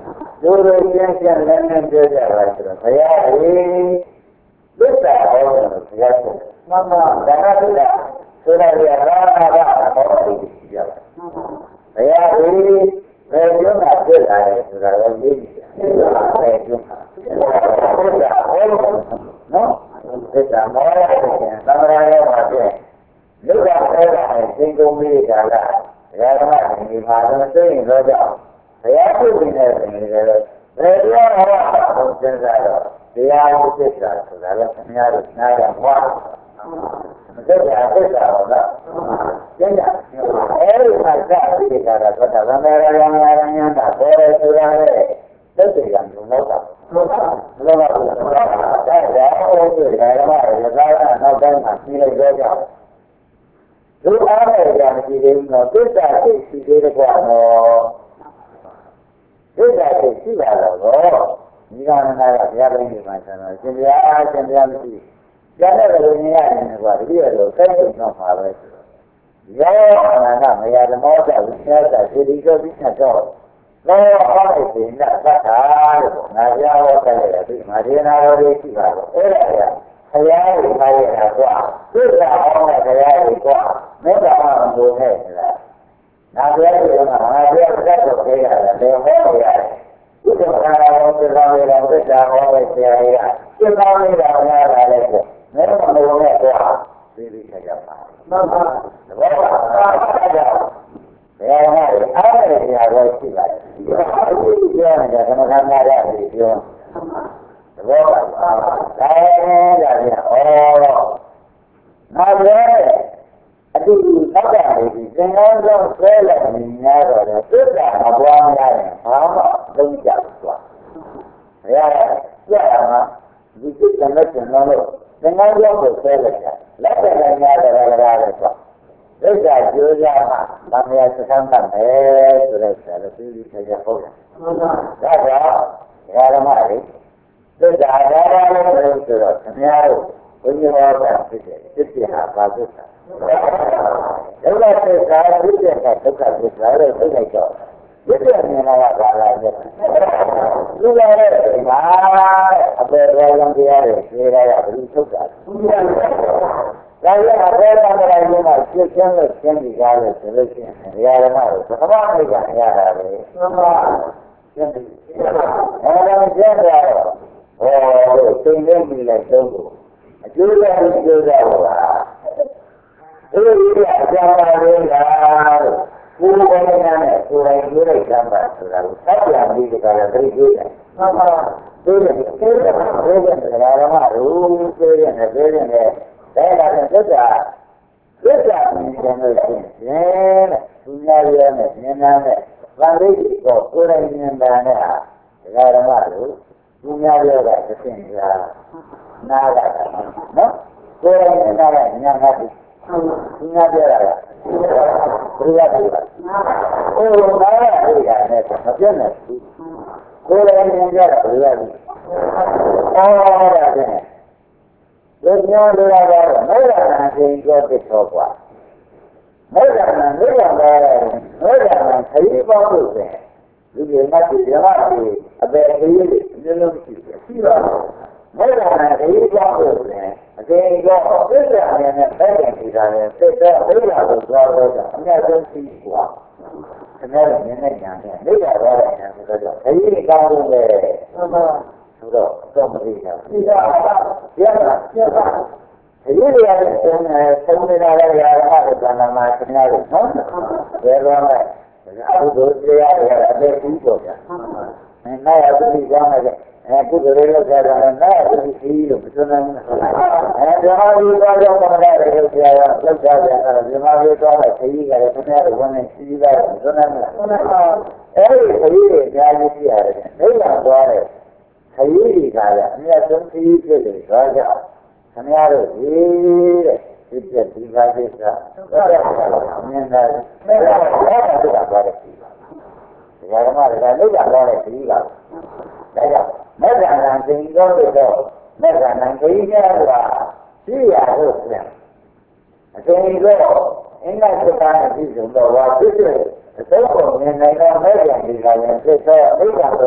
တို့တို့ချင်းချင်းလည်းလည်းပြောကြပါဆိုတော့ဘုရားကြီးသစ္စာဟောတယ်ဘုရားဆိုမှန်ပါဒါနသစ္စာဆိုတော့ရတာကဟောတယ်ရှိကြပါဘုရားကြီးဘယ်ကျုံးမှာပြည့်လာတယ်ဆိုတာလည်းသိတယ်ဘယ်ကျုံးမှာသစ္စာဟောတယ်နော်သစ္စာမောရတဲ့သံဃာရဲ့မှာပြည့်လူကအဲ့ဒါနဲ့သင်္ကုံမိတာလားဘုရားဓမ္မဒီမှာတော့သိရင်တော့ကြောင့်ဘုရားပြုနေတဲ့ပြင်တွေလည်းဘယ်ပြောဟောတာစဉ်းစားတော့တရားဥစ္စာဆိုတာလည်းခင်ဗျားတို့နားရမှာမသိကြအစ်စာတော့ကျင်းကြအဲဒီမှာစပြီးတာတော့သံဃာရယံရယံတာပေါ်ရဆိုတာလေသက်သေကမျိုးတော့တာဟုတ်ပါဘူးလောကဒါကြောင့်ဟောတွေ့တယ်ဓမ္မရသာကနောက်တိုင်းမှာပြီးလိုက်တော့ကြောင့်လူအားနဲ့ကြာမရှိသေးဘူးတော့သစ္စာသိရှိသေးတဲ့ကွာတော့သစ္စာသိရှိလာတော့ဒီကနေ့ကဘုရားပြိဋိမှာဆန္ဒရှင်ဘုရားအားရှင်ဘုရားမရှိကျန်တဲ့လူကြီးရတယ်ကွာဒီလိုလိုစိတ်ဝင်တော့မှာပဲရောအနာကမရဓမ္မောတဝိသတာဒီဒီကိုပြီးတော့လောအားနဲ့ရှင်ကသတ်တာလို့ငါပြောတယ်လေဒီမှာဒီနာတော်လေးရှိပါတော့အဲ့ဒါကဘုရားကိုထားရတာကွာသစ္စာဟောတဲ့ဘုရားကိုကွာမေတ္တာမှမလို့နဲ့လားနာပြောရမှာငါပြောတတ်တော့ခေရတယ်ဘယ်ဟောရတယ်ဒီကံတော်ကိုသာဝေရသစ္စာဟောတဲ့ဆရာကြီးကသစ္စာလေးတော်များတာလေဆိုမဲမလို့နဲ့ကွာသိသိချကြပါမှန်ပါသဘောပါအဲ့ဒါဘယ်မှာအားရတဲ့ဆရာတော်ရှိပါတယ်ဒီပြောနေတာကမ္မထာနာရတယ်ပြောသဘောပါဒါလည်းဒါပြန်ဩငါလည်းအတူတူသောက်တာလေဒီသင်္ကန်းဆောင်ဆွဲလိုက်နေများတော့လေသစ္စာမပွားများရင်ဘာမှသုံးကြဘူးကွာဘုရားကကြက်အောင်ဒီစိတ်ကလည်းကျန်တော့လို့သင်္ကန်းဆောင်ကိုဆွဲလိုက်တာလက်တည်းများတယ်လည်းကားလေကွာသစ္စာကြိုးစားမှသံဃာစခန်းကမယ်ဆိုတဲ့ဆရာတော်ကြီးကြီးဆက်ရဟုတ်တယ်ဟုတ်ပါဒါကြောင့်ဓမ္မတွေသစ္စာဒါရလည်းဆိုတော့ခင်ဗျားတို့ဘုရားဟောတာဖြစ်တယ်သစ္စာဟာပါသစ္စာဒုက္ခသစ္စာသစ္စာကဒုက္ခသစ္စာလို့သိလိုက်တော့သစ္စာမြင်လာတာဘာလဲလူလာတဲ့မှာအပေရောင်းတရားတွေရှင်းရရဘူးထုတ်တာသူရတယ်ဒါလည်းအပေတံခါးကြီးမှာရှင်းရှင်းလို့ရှင်းပြီးကားလို့ဆိုလို့ရှိရင်ဓမ္မတို့ပထမအိကရတာပဲမှန်ပါရှင်းပြီးအဲဒါမှရှင်းရတော့ဟောသိနေပြီလေသုံးကိုအကျိုးရအကျိုးရပါလားအဲဒီကအကြောင်းပါလေလားကိုယ်ကိုယ်နဲ့ကိုယ်တိုင်ပြောလိုက်ကြပါဆိုတာကိုသတ်ပြန်ပြီးကြတာသိကြတယ်မှန်ပါသိတယ်သိတယ်သိတယ်ဓမ္မတို့သိတယ်သိတယ်သိတယ်ဒါကလည်းသစ္စာသစ္စာမြင်တယ်လို့ရှိရင်သူများရနဲ့ဉာဏ်နဲ့ဗန္ဓိကိုကိုယ်တိုင်ဉာဏ်ပါနဲ့ဟာဓမ္မတို့သူများရတာသိရင်လားနားလာတာနော်ကိုယ်တိုင်ဉာဏ်နဲ့ဉာဏ်နဲ့သူများပြရတာဘုရားပြောတာဟိုနားရတဲ့ကနဲ့မပြတ်နဲ့ကိုယ်တိုင်ဉာဏ်ကြတာဘုရားပြောအော်ဒါဖြင့်လူမျိုးလူတော်ကတော့မေတ္တာနဲ့ရှင်ကြောတစ်တော်กว่าမေတ္တာနဲ့မေတ္တာနဲ့မေတ္တာနဲ့ခရီးပေါင်းလို့ဆိုရင်လူတွေမှတ်ပြီးဓမ္မတွေအပေအကြီးတွေမျိုးလုံးရှိတယ်ရှိပါဘူးမေတ္တာနဲ့ခရီးပေါင်းလို့ဆိုရင်အကယ်တော့သစ္စာနဲ့နဲ့ပဲ့တယ်နေတာလေစိတ်သက်မေတ္တာကိုသွားတော့အများဆုံးရှိกว่าခင်ဗျားတို့နည်းနည်းညာနဲ့မေတ္တာတော့တယ်ဆိုတော့ခရီးကောင်းလို့လေမှန်ပါဆိုတော့တော့မသိတာသိတာပြတ်တာပြတ်တာဒီလိုရတဲ့သုံးတယ်သုံးနေတာလည်းရာမတဲ့ကံမှာခင်ဗျားတို့နော်ဘယ်တော့မှအခုတို့တရားတွေအသေးကြီးပေါ့ဗျာအဲနာရတိကြောင်းလည်းအဲကုသိုလ်တွေလုပ်ကြတာနာရတိကြီးလို့ပြောနေတယ်အဲဓမ္မကြီးတော့တော့မရတဲ့လုပ်ကြရလောက်ကြတယ်အဲဓမ္မကြီးတော့ခကြီးကလည်းခင်ဗျားတို့ဝင်နေစီးလိုက်ပြောနေတယ်အဲဒီခကြီးတွေအများကြီးရှိရတယ်ဒိဋ္ဌာသွားတယ်ခရီးတွေကလည်းအမြတ်ဆုံးခရီးဖြစ်တယ်ဆိုတော့ခင်ဗျားတို့ဒီတဲ့ဒီပြက်ဒီပါကိစ္စအမြင်သာမဲ့တော့တော့ပါတယ်ဒီကရမတွေကလည်းတော့တဲ့ခရီးကဒါကြောင့်မဲ့ကံကံသင်္ကောတော့မဲ့ကံကံခရီးများကရှိရလို့ပြန်အချိန်တော့အင်္ဂါစကားနဲ့ပြည်စုံတော့ဟာဖြစ်ဖြစ်အစိုးရမြင်နိုင်တော့မဲ့ကံဒီကလည်းဖြစ်တော့အိက္ခာတော့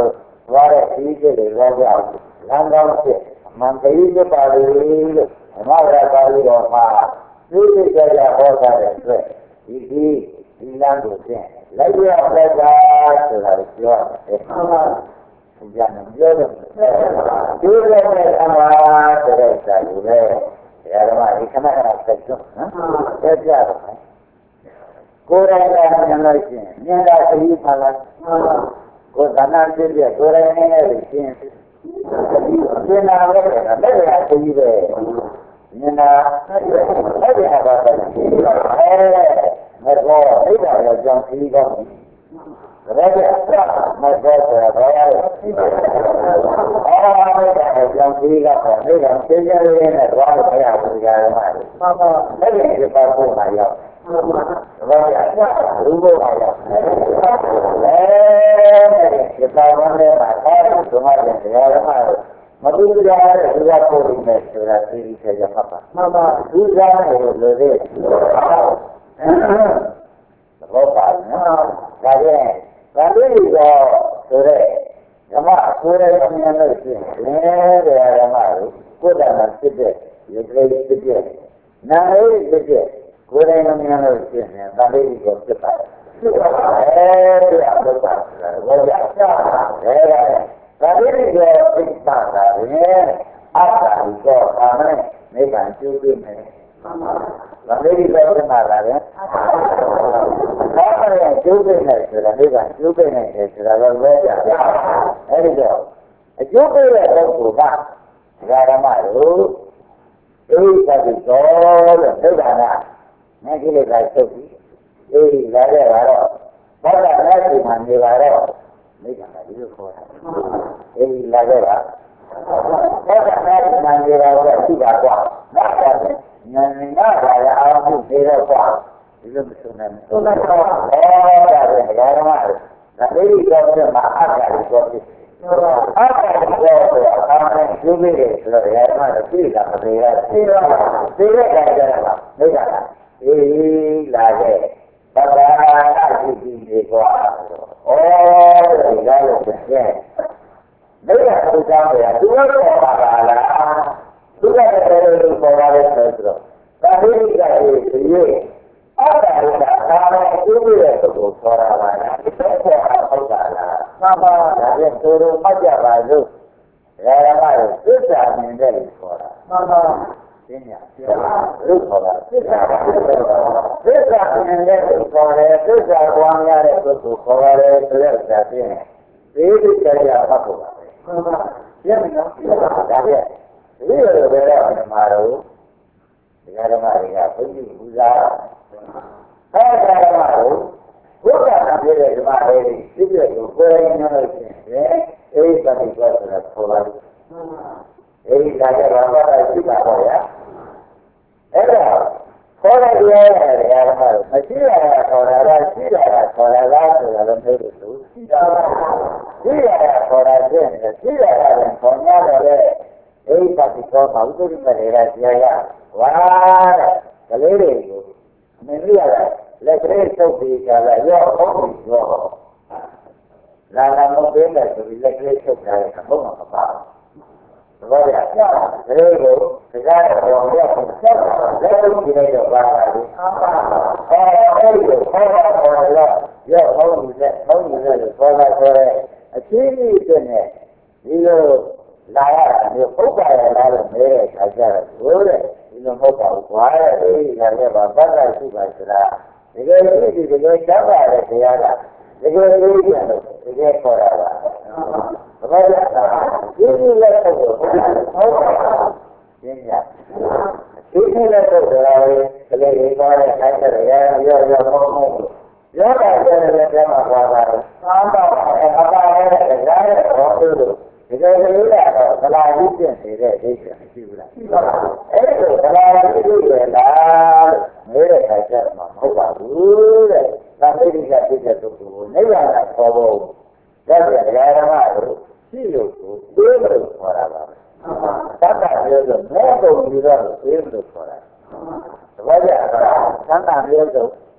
သွားတဲ့ဒီစိတ်တွေလောကလမ်းကောင်းဖြစ်မန္တိဖြစ်ပါလေလို့ဓမ္မရာပါဠိတော်မှာသိသိကြကြဟောထားတဲ့အတွက်ဒီဒီဒီလမ်းကိုဖြင့်လိုက်ရတဲ့ကားဆိုတာကိုပြောရတယ်။ဟုတ်ပါဘူး။ကြံပြောတယ်။ဒီလိုနဲ့အမှားဆိုတဲ့စာကိုလည်းဓမ္မဒီခဏခဏဆက်ကြနော်။ဆက်ကြတော့ကိုယ်တိုင်ကမြင်လို့ရှိရင်မြင်တာသိပါလား။ကိုယ်ကနာပြည့်ပြည့်ကိုယ်တိုင်နဲ့လည်းရှင်းရှင်းနာလည်းလည်းလည်းသိပဲမြင်တာအဲ့ဒီအဘာသာအဲမတော်အိဒါရောကြောင့်ပြီးတော့ဒါလည်းမတော်ဆိုတာဘာလဲအာမေဒါကြောင့်ပြီးတော့ဒီကသိကြရင်းနဲ့ဘာလို့ခရဘူးကြရမှာလဲမှန်ပါအဲ့ဒီပါဖို့မှာရောက်ဘာလဲလူဘုရားရောက်အဲဒီပါဝင်တဲ့မှာအဲဒီသမားတွေတရားဓမ္မမတူကြတဲ့ဒီကပို့နေတယ်ဆိုတာသိပြီးကြပါပါမှန်ပါသူကလည်းလို့လေဘောပါနော်ဒါကြတဲ့ဒါလေးတော့ဆိုတဲ့ဓမ္မကိုယ်ရဲ့အမြင်လို့ရှိရင်လေဓမ္မကိုကိုယ်တိုင်ဖြစ်တဲ့ရုပ်လေးဖြစ်တဲ့နာမ်လေးဖြစ်တဲ့ကိုယ်တိုင်အမြင်လို့ရှိရင်ဒါလေးကိုဖြစ်ပါတယ်ဖြစ်ပါအဲဒီအဘုရားဘောရတာလေဒါလေးကိုသိတာကလည်းအတ္တကိုအာမနဲ့နိဗ္ဗာန်ကျိုးပေးမယ်ဒါလေးကိုပြမှာလည်းဘာလဲကျိုးပေးနေဆိုတာနိဗ္ဗာန်ကျိုးပေးနေတယ်ဆိုတာတော့ပဲကြာအဲဒီတော့အကျိုးပေးတဲ့ပုဂ္ဂိုလ်ကဓမ္မတို့အိဋ္ဌတိသောလို့နိဗ္ဗာန်ကမကိလေသာချုပ်ပြီးအေးလာတဲ့ကတော့ဘာသာနဲ့ဒီမှာနေပါတော့နိဗ္ဗာန်ကဒီလိုခေါ်တာအေးလာတဲ့ကဘာသာနဲ့ဒီမှာနေပါတော့ရှိတာကွာဘာသာနဲ့ဉာဏ်နဲ့ပါရအောင်ပြုနေတော့ကွာဒီလိုမဆိုနိုင်ဘူးဆိုတော့အဲဒါလည်းဓမ္မဒါလေးတော့ပြမှာအတ္တကိုပြောပြအတ္တကိုပြောဆိုတာအာမနဲ့ကျိုးပေးတယ်ဆိုတော့ဓမ္မတော့သိတာမသေးရသိတော့သိတဲ့ကြကြတာမိစ္ဆာအေးလာတဲ့ဘာသာအရှိကြီးတွေကွာဩဒီကားလို့ပြန်မိစ္ဆာသူကြောင့်ရသူတော့ပေါ်ပါလားသူကလည်းလို့ပေါ်လာတယ်ဆိုတော့ဒါလေးကလည်းဒီရဲ့အတ္တကအာမနဲ့ကျိုးပေးတဲ့ပုဂ္ဂိုလ်ခေါ်တာပါလားဒီတော့ဟုတ်တာလားမှန်ပါဒါပြန်သူတို့မှတ်ကြပါစို့ဓမ္မတို့သစ္စာမြင်တဲ့လူခေါ်တာမှန်ပါသင်ညာလို့ခေါ်တာသစ္စာသစ္စာမြင်တဲ့လူခေါ်တယ်သစ္စာကွာများတဲ့ပုဂ္ဂိုလ်ခေါ်တယ်ဆိုတဲ့ဥစ္စာပြင်းတယ်သေတိကြရပတ်ဖို့ပါပဲမှန်ပါပြည့်နော်ဒါပြည့်ဒီလိုပဲတော့ဓမ္မတို့ဒီဓမ္မတွေကဘုန်းကြီးပူဇာအဲဒါဓမ္မတို့ဘုရားကပြည့်တဲ့ဓမ္မတွေပြည့်ပြည့်ကိုကိုယ်ရင်းနေလို့ရှိရင်အဲဒီပါဠိတော်ဆိုတာခေါ်ပါတယ်အဲဒီကလည်းဘာသာရှိတာပေါ့ဗျာအဲ့ဒါခေါ်လိုက်ရဲတယ်ဓမ္မတို့မရှိရတာခေါ်တာလားရှိရတာခေါ်တာလားဆိုတာလည်းမဟုတ်ဘူးရှိတာရှိရတာခေါ်တာချင်းရှိရတာလည်းခေါ်ရတယ်လေအဲဒီပါဠိတော်မှာဥပ္ပဒိမတွေကတရားရဝါကလေးတွေကိုမင်းရတာလက်ကလေးထုတ်ပြီးကြလာရောဟုတ်ပြီရောလာလာမပေးနဲ့ဆိုပြီးလက်ကလေးထုတ်ကြတယ်ဘုံမှာမပါဘူးဘာလဲအဲ့ဒါကိုတရားတော်ရအောင်ဆက်လက်ထုတ်ကြည့်တော့ပါပါလေအဲအဲ့ဒီကိုခေါ်တော့ခေါ်တော့ရောဟုတ်ပြီလေဟုတ်ပြီလေခေါ်လာခေါ်တယ်အချင်းကြီးတဲ့နဲ့ဒီလိုလာရတာမျိုးပုဂ္ဂိုလ်ရလာလို့မဲတဲ့ခါကျတော့ဘိုးတဲ့ဒီလိုမဟုတ်ပါဘူးကွာတဲ့အေးလာခဲ့ပါဘတ်လိုက်ရှိပါစလားဒီလိုဒီဒီဒီလိုတောက်ရတဲ့တရားကဒီလိုလေးပြန်လို့ဒီကခေါ်တာပါဘာလဲဒီဒီလည်းတော့ဟုတ်ပါရှင်းရဒီဒီလည်းတော့ဒါလေးကလေးတွေပါတဲ့ခိုင်းတဲ့ရရောရောကောင်းကောင်းရောတာတဲ့လည်းပြန်မှာပါပါတယ်သာပါအဲအပါရဲ့တရားရဲ့ဘောလို့ဒီလိုလေးကတော့သလာကြီးပြင်နေတဲ့အိတ်မရှိဘူးလားရှိပါဘူးအဲ့ဒါသလာကြီးပြင်လားမဲတဲ့ခါကျမှမဟုတ်ပါဘူးတဲ့သံဃိကပြည့်တဲ့ပုဂ္ဂိုလ်ကိုနိဗ္ဗာန်ကခေါ်ဖို့ဒါပြန်ဓမ္မတို့ရှိလို့ကိုပြေးလို့ခေါ်တာပါပဲသတ်တာပြောလို့မဲကုန်ပြီးတော့ပြေးလို့ခေါ်တာတပည့်ကြသံဃာမျိုးဆို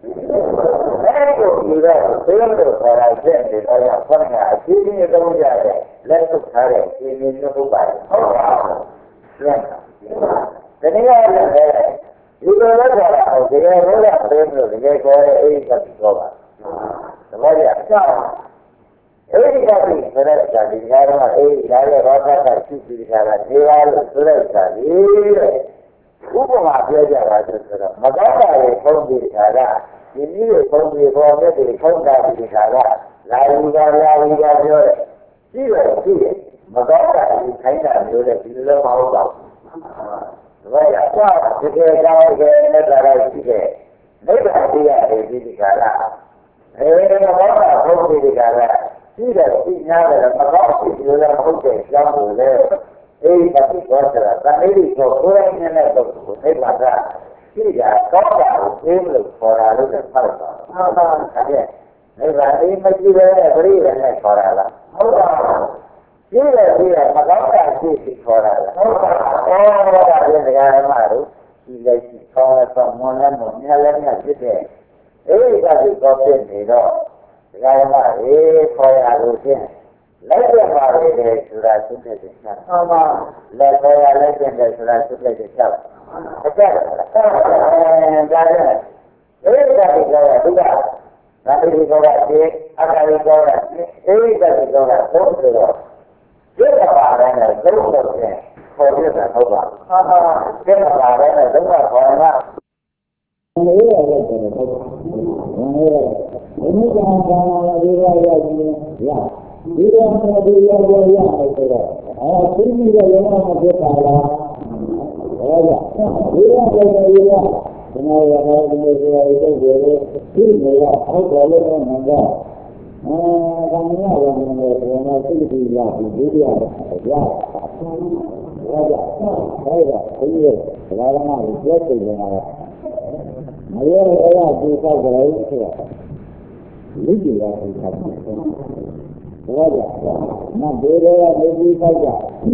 အဲ့ဒီလိုပြီးတော့သေလို့ခေါ်တာကျက်တယ်တော့ခေါင်းကအချင်းချင်းတုံးကြတယ်လက်ထုတ်ထားတဲ့ရှင်ရှင်မျိုးဟုတ်ပါတယ်ဟုတ်ပါဘူးကျက်တနည်းအားဖြင့်ဒီလိုလက်ခေါ်တာဟိုတကယ်လို့လည်းသိလို့တကယ်ခေါ်တဲ့အဲ့ဒီကပြောပါသဘောကျအဲ့ဒီကပြီးဆိုတဲ့အခါဒီကားတော့အေးဒါလည်းရောသကရှိရှိကြတာဒီကားလို့ဆိုတဲ့အခါဒီဥပမာပြောကြတာဆိုတော့မကောင်းတာတွေဖုံးပြီးခါကဒီနည်းတွေဖုံးပြီးပေါ်တဲ့တွေဖုံးတာဒီခါကလာလူကလာလူကပြောတယ်ရှိတယ်ရှိတယ်မကောင်းတာဒီခိုင်းတာမျိုးနဲ့ဒီလိုမဟုတ်ပါဘူးဒါရကွာဒီကေကောင်းကဲနဲ့တာရရှိတယ်နိဗ္ဗာန်တရားတွေဒီခါကအဲမကောင်းတာဖုံးပြီးဒီခါကရှိတယ်ရှိများတယ်မကောင်းဘူးဒီလိုလည်းမဟုတ်တဲ့ကြောင်းကိုလည်းအေးဒါဖြစ်သွားတာဒါလေးကိုကိုယ်တိုင်နဲ့တော့သိပါတာရှိတာကောင်းတာကိုသိလို့ခေါ်တာလို့လည်းဖောက်တာဟုတ်ပါဘူးအဲ့ဒါဒါအေးမကြည့်ပဲပရိသေနဲ့ခေါ်တာလားဟုတ်ပါဘူးရှိတယ်ရှိတယ်မကောင်းတာရှိရှိခေါ်တာလားဟုတ်ပါဘူးအော်ဒါလည်းတရားဓမ္မတို့ဒီလက်ရှိကောင်းတဲ့မွန်လည်းမွန်မြတ်လည်းမြတ်ဖြစ်တဲ့အေးဒါကိုကောင်းဖြစ်နေတော့တရားဓမ္မရေးခေါ်ရလို့ချင်းလက်ရပါလေဆိုတာသုတ္တတိချာဟုတ်ပါလက်ခေါ်ရလက်ကျင်တယ်ဆိုတာသုတ္တတိချာအကျက်ဒါလည်းအေးဒါကိုပြောရဒုက္ခဒါတိကောရဒီအကာရီကောရအေးဒါကိုပြောရသုံးဆိုတော့ဒီကပါတဲ့သုံးဆိုရင်ခေါ်ပြတာဟုတ်ပါဟာဟာဒီကပါတဲ့သုံးကခေါ်မှာနေရတယ်ဆိုတော့ဟုတ်နေရတယ်ဒီနေ့ကဘာလာဒီရရကြီးရဒီတော့ဒီရရရရတယ်ဆိုတော့အဲဒီကြီးရရမှာဖြစ်တာလားဟုတ်ပါဒီရရရရဒီနေ့ရရဒီနေ့ရရတော့ဒီဒီနေ့ကဟုတ်တယ်လို့နားကအဲဒါမျိုးရနေတယ်ဒီမှာသိပြီလားဒီဒီရရရဟုတ်ပါဟုတ်ပါဒီရဒါကမှပြောပြနေတာမရရရဒီကောက်ကြလို့ဆိုတာလူကြီးကဒီကောက်တယ်ဘောကြမဘေးရရဒီကောက်ကြ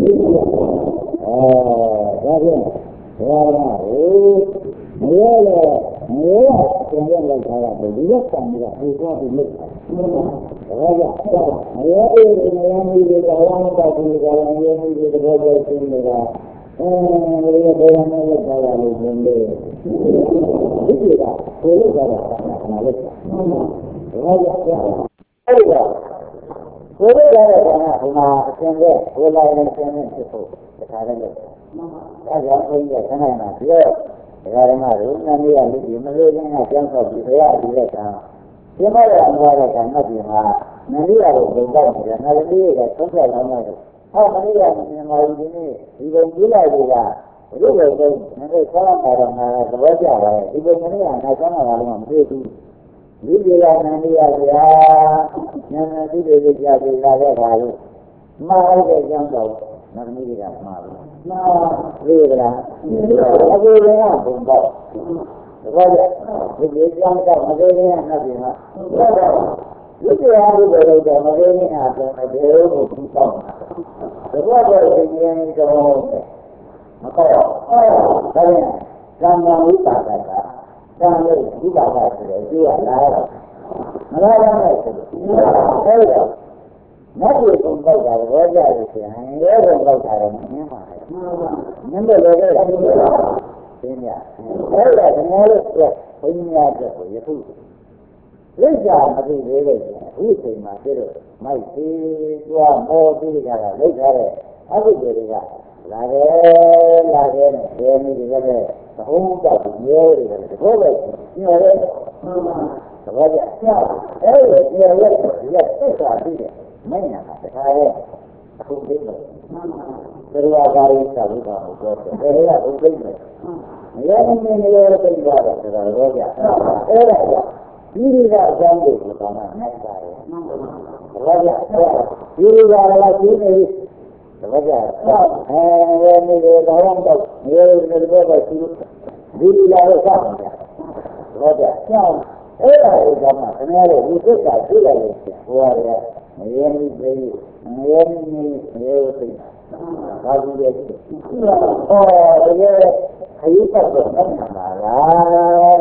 အော်ဒါဖြင့်ဘာမှဟိုမရရမရရပြန်ရလိုက်တာကဒီရက်ဆံကဒီကောဒီလို့ဘောကြမရရဒီမရမီဒီကောင်းတော့ဒီကောင်းရင်းဒီဘောကြရှင်းနေတာအဲဒီဘယ်မှာလဲပါလာလို့ရှင်လေဒီကကိုလို့ကြတာနားလို့ဘာကြောင့်အဲဒီကကိုလို့ရတဲ့ကဘုမာအရှင်ရဲ့ကိုလာရင်ရှင်နဲ့ဖြစ်ဖို့တခါတည်းလို့ဒါကြောင့်ဘုန်းကြီးကခဏခဏပြောဒါကြမှာလို့နာမည်ကလူကြီးမလို့ချင်းကကြောင်းတော့ဒီဘုရားဒီလက်သာဒီမှာလည်းအများတဲ့ကံနဲ့ဒီမှာနန္ဒီရကိုဘုံတော့တယ်နာလီကသုံးချက်လောင်းတော့ဟောမင်းကမြန်မာပြည်ဒီနေ့ဒီဘုံကြီးလိုက်တွေကဘုလိုပဲဆိုနေဆောင်းတာတော့ငါသဘောကျပါတယ်ဒီဘုံကလည်းငါဆောင်းတာလည်းမသိဘူးဒီဒီကနန္ဒီရဗျာနန္ဒတိတွေကြာပြီလာခဲ့ပါလို့မှားဟုတ်တဲ့အကြောင်းတော့နန္ဒတိကမှားဘူးမှားပြီလားအခုလည်းဘုံတော့သဘောကျဒီဒီကြောင့်တော့မသေးသေးနဲ့ပြည်မှာဒီတရားတွေတော့မသေးသေးအားတော့မသေးဘူးကိုပြီးတော့သဘောတော့ဒီဉာဏ်ကြောင့်မကောက်ဒါပြန်သံဃာဝိပါဒကသံလို့ဝိပါဒဆိုတဲ့ကြည့်ရလားမလားလားဆိုတော့အဲ့တော့မတ်ကိုပုံပေါက်တာဘောကြလို့ဆိုရင်ရဲပုံပေါက်တာတော့မြင်ပါတယ်မြင်တယ်လို့လည်းသိရရှင်းရအဲ့ဒါကငါတို့ကဘုန်းကြီးများတဲ့ကိုယခုလိစ္ဆာမသိသေးလို့အခုအချိန်မှာပြတော့မိုက်သေးသွားမောပြီးကြတာလိစ္ဆာတဲ့အဘိဓိတွေကလာတယ်လာတယ်နဲ့ဆယ်မိဒီကလည်းဘုံတော့မျိုးတွေကလည်းဘိုးပဲညော်တယ်သဘောကျအဲ့ဒါညော်ရဲ့ရက်သစ္စာပြီးတယ်မင်းကတခါရဲ့အခုသိတယ်ဘယ်လိုကာရီသာလို့တော့ပြောတယ်ဘယ်လိုဥပ္ပိမယ်မရမင်းနေရတဲ့ပြတာဆိုတာတော့ကြအဲ့ဒါကဒီလိုကအကြောင်းကိုကောင်းတာနိုင်ပါတယ်ဘာလဲဒီလိုကလည်းဒီနေ့ဘာကြအဲနေတော့တော့တော့နေရတဲ့ဘောကသူဒီလိုလည်းစောင့်တယ်ဘာကြစောင့်အဲ့ဒါကိုကမှခင်ဗျားတို့ဒီသစ္စာသိလိုက်လို့ဟိုရတယ်မရင်းနေပြီမရင်းနေမရဘူးသိဘာလို့လဲဟောတကယ်ခရီးပတ်တော့မှန်ပါလား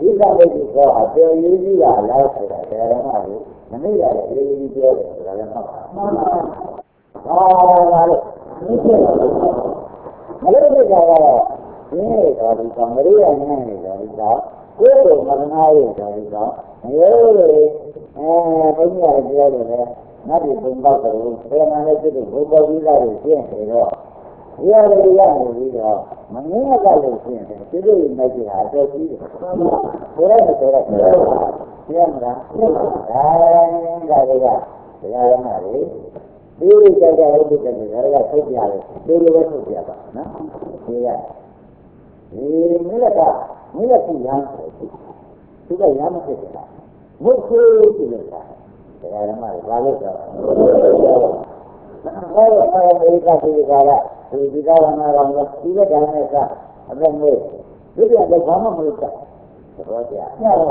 ဒီကနေ့ကတော့အပေရေးကြီးတာလားဆိုတာဓမ္မကိုမနေ့ကလည်းရေးကြီးပြောတယ်ဆိုတာလည်းမှတ်ပါမှန်ပါဟာလာလို့ဒီဖြစ်တော့မလို့ဒီကတော့ဒီနေ့တော့ဒီကမရိယာနဲ့နေတော့ဒီကကိုယ်ကိုမရဏရဲ့တော့ဒီကရိုးရိုးအဲဘုရားပြောတယ်လေနတ်ပြည်ဘုံတော့တယ်ဘယ်မှာလဲဖြစ်လို့ဘုရားကြီးလာလို့ရှင်းနေတော့ဒီရလေးရနေပြီးတော့မငင်းရလို့ရှင်းတယ်ဒီလိုမိုက်ကြတာအတော်ကြီးတယ်ဘယ်လိုလဲဆိုတော့ရှင်းမလားအဲဒါတွေကတရားရမှာလေဒီလိုကြောက်ကြဟုတ်တယ်ဒါကထုတ်ပြတယ်ဒီလိုပဲထုတ်ပြပါနော်ဒီကဒီမိလကမိလကရမ်းသူကရမ်းမဖြစ်တယ်လားဘုခွေးကြည့်လို့လားတရားဓမ္မတွေဘာလို့ဆိုတော့ဘာလို့အဲအမေရိကပြည်ကလာဒီဒီကဝနာကောင်ကဒီကတည်းကနေကအပြည့်မဲ့ဒီကတော့ဘာမှမလုပ်တာတော့ကြာ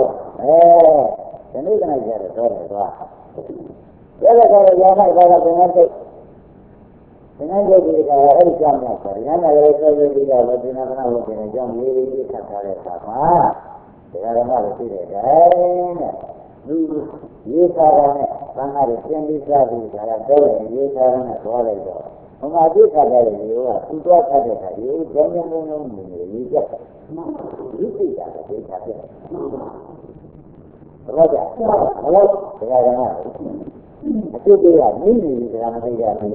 အဲဒီနေ့ကနေ့ကျတော့တော့သွားရတဲ့ကောင်ရမ်းလိုက်တော့ကျွန်တော်သိဒီနေ့ဒီကအဲ့ဒီကြောင့်တော့ရမ်းလာရဲဆိုပြီးတော့ဒီနာကနာလို့ပြန်ကြောင်းလေးလေးဆက်ထားတဲ့အခါမှာတရားဓမ္မတွေသိတယ်တဲ့သူရေးစားတာနဲ့ဘာသာတွေသင်ပြီးစားပြီးဒါတော့ရေးစားတာနဲ့သွားလိုက်တော့ဘုမာတိခါကြတဲ့ရေကသူ့တော့ခတ်တဲ့ခါရေကြောင်းကြောင်းကြောင်းနေနေရေးကြတယ်ဒီသိတာကဒိဋ္ဌာဖြစ်တယ်ဘာကြဘလို့တရားဓမ္မအကျိုးပေးရနည်းနည်းတရားမသိရဘူး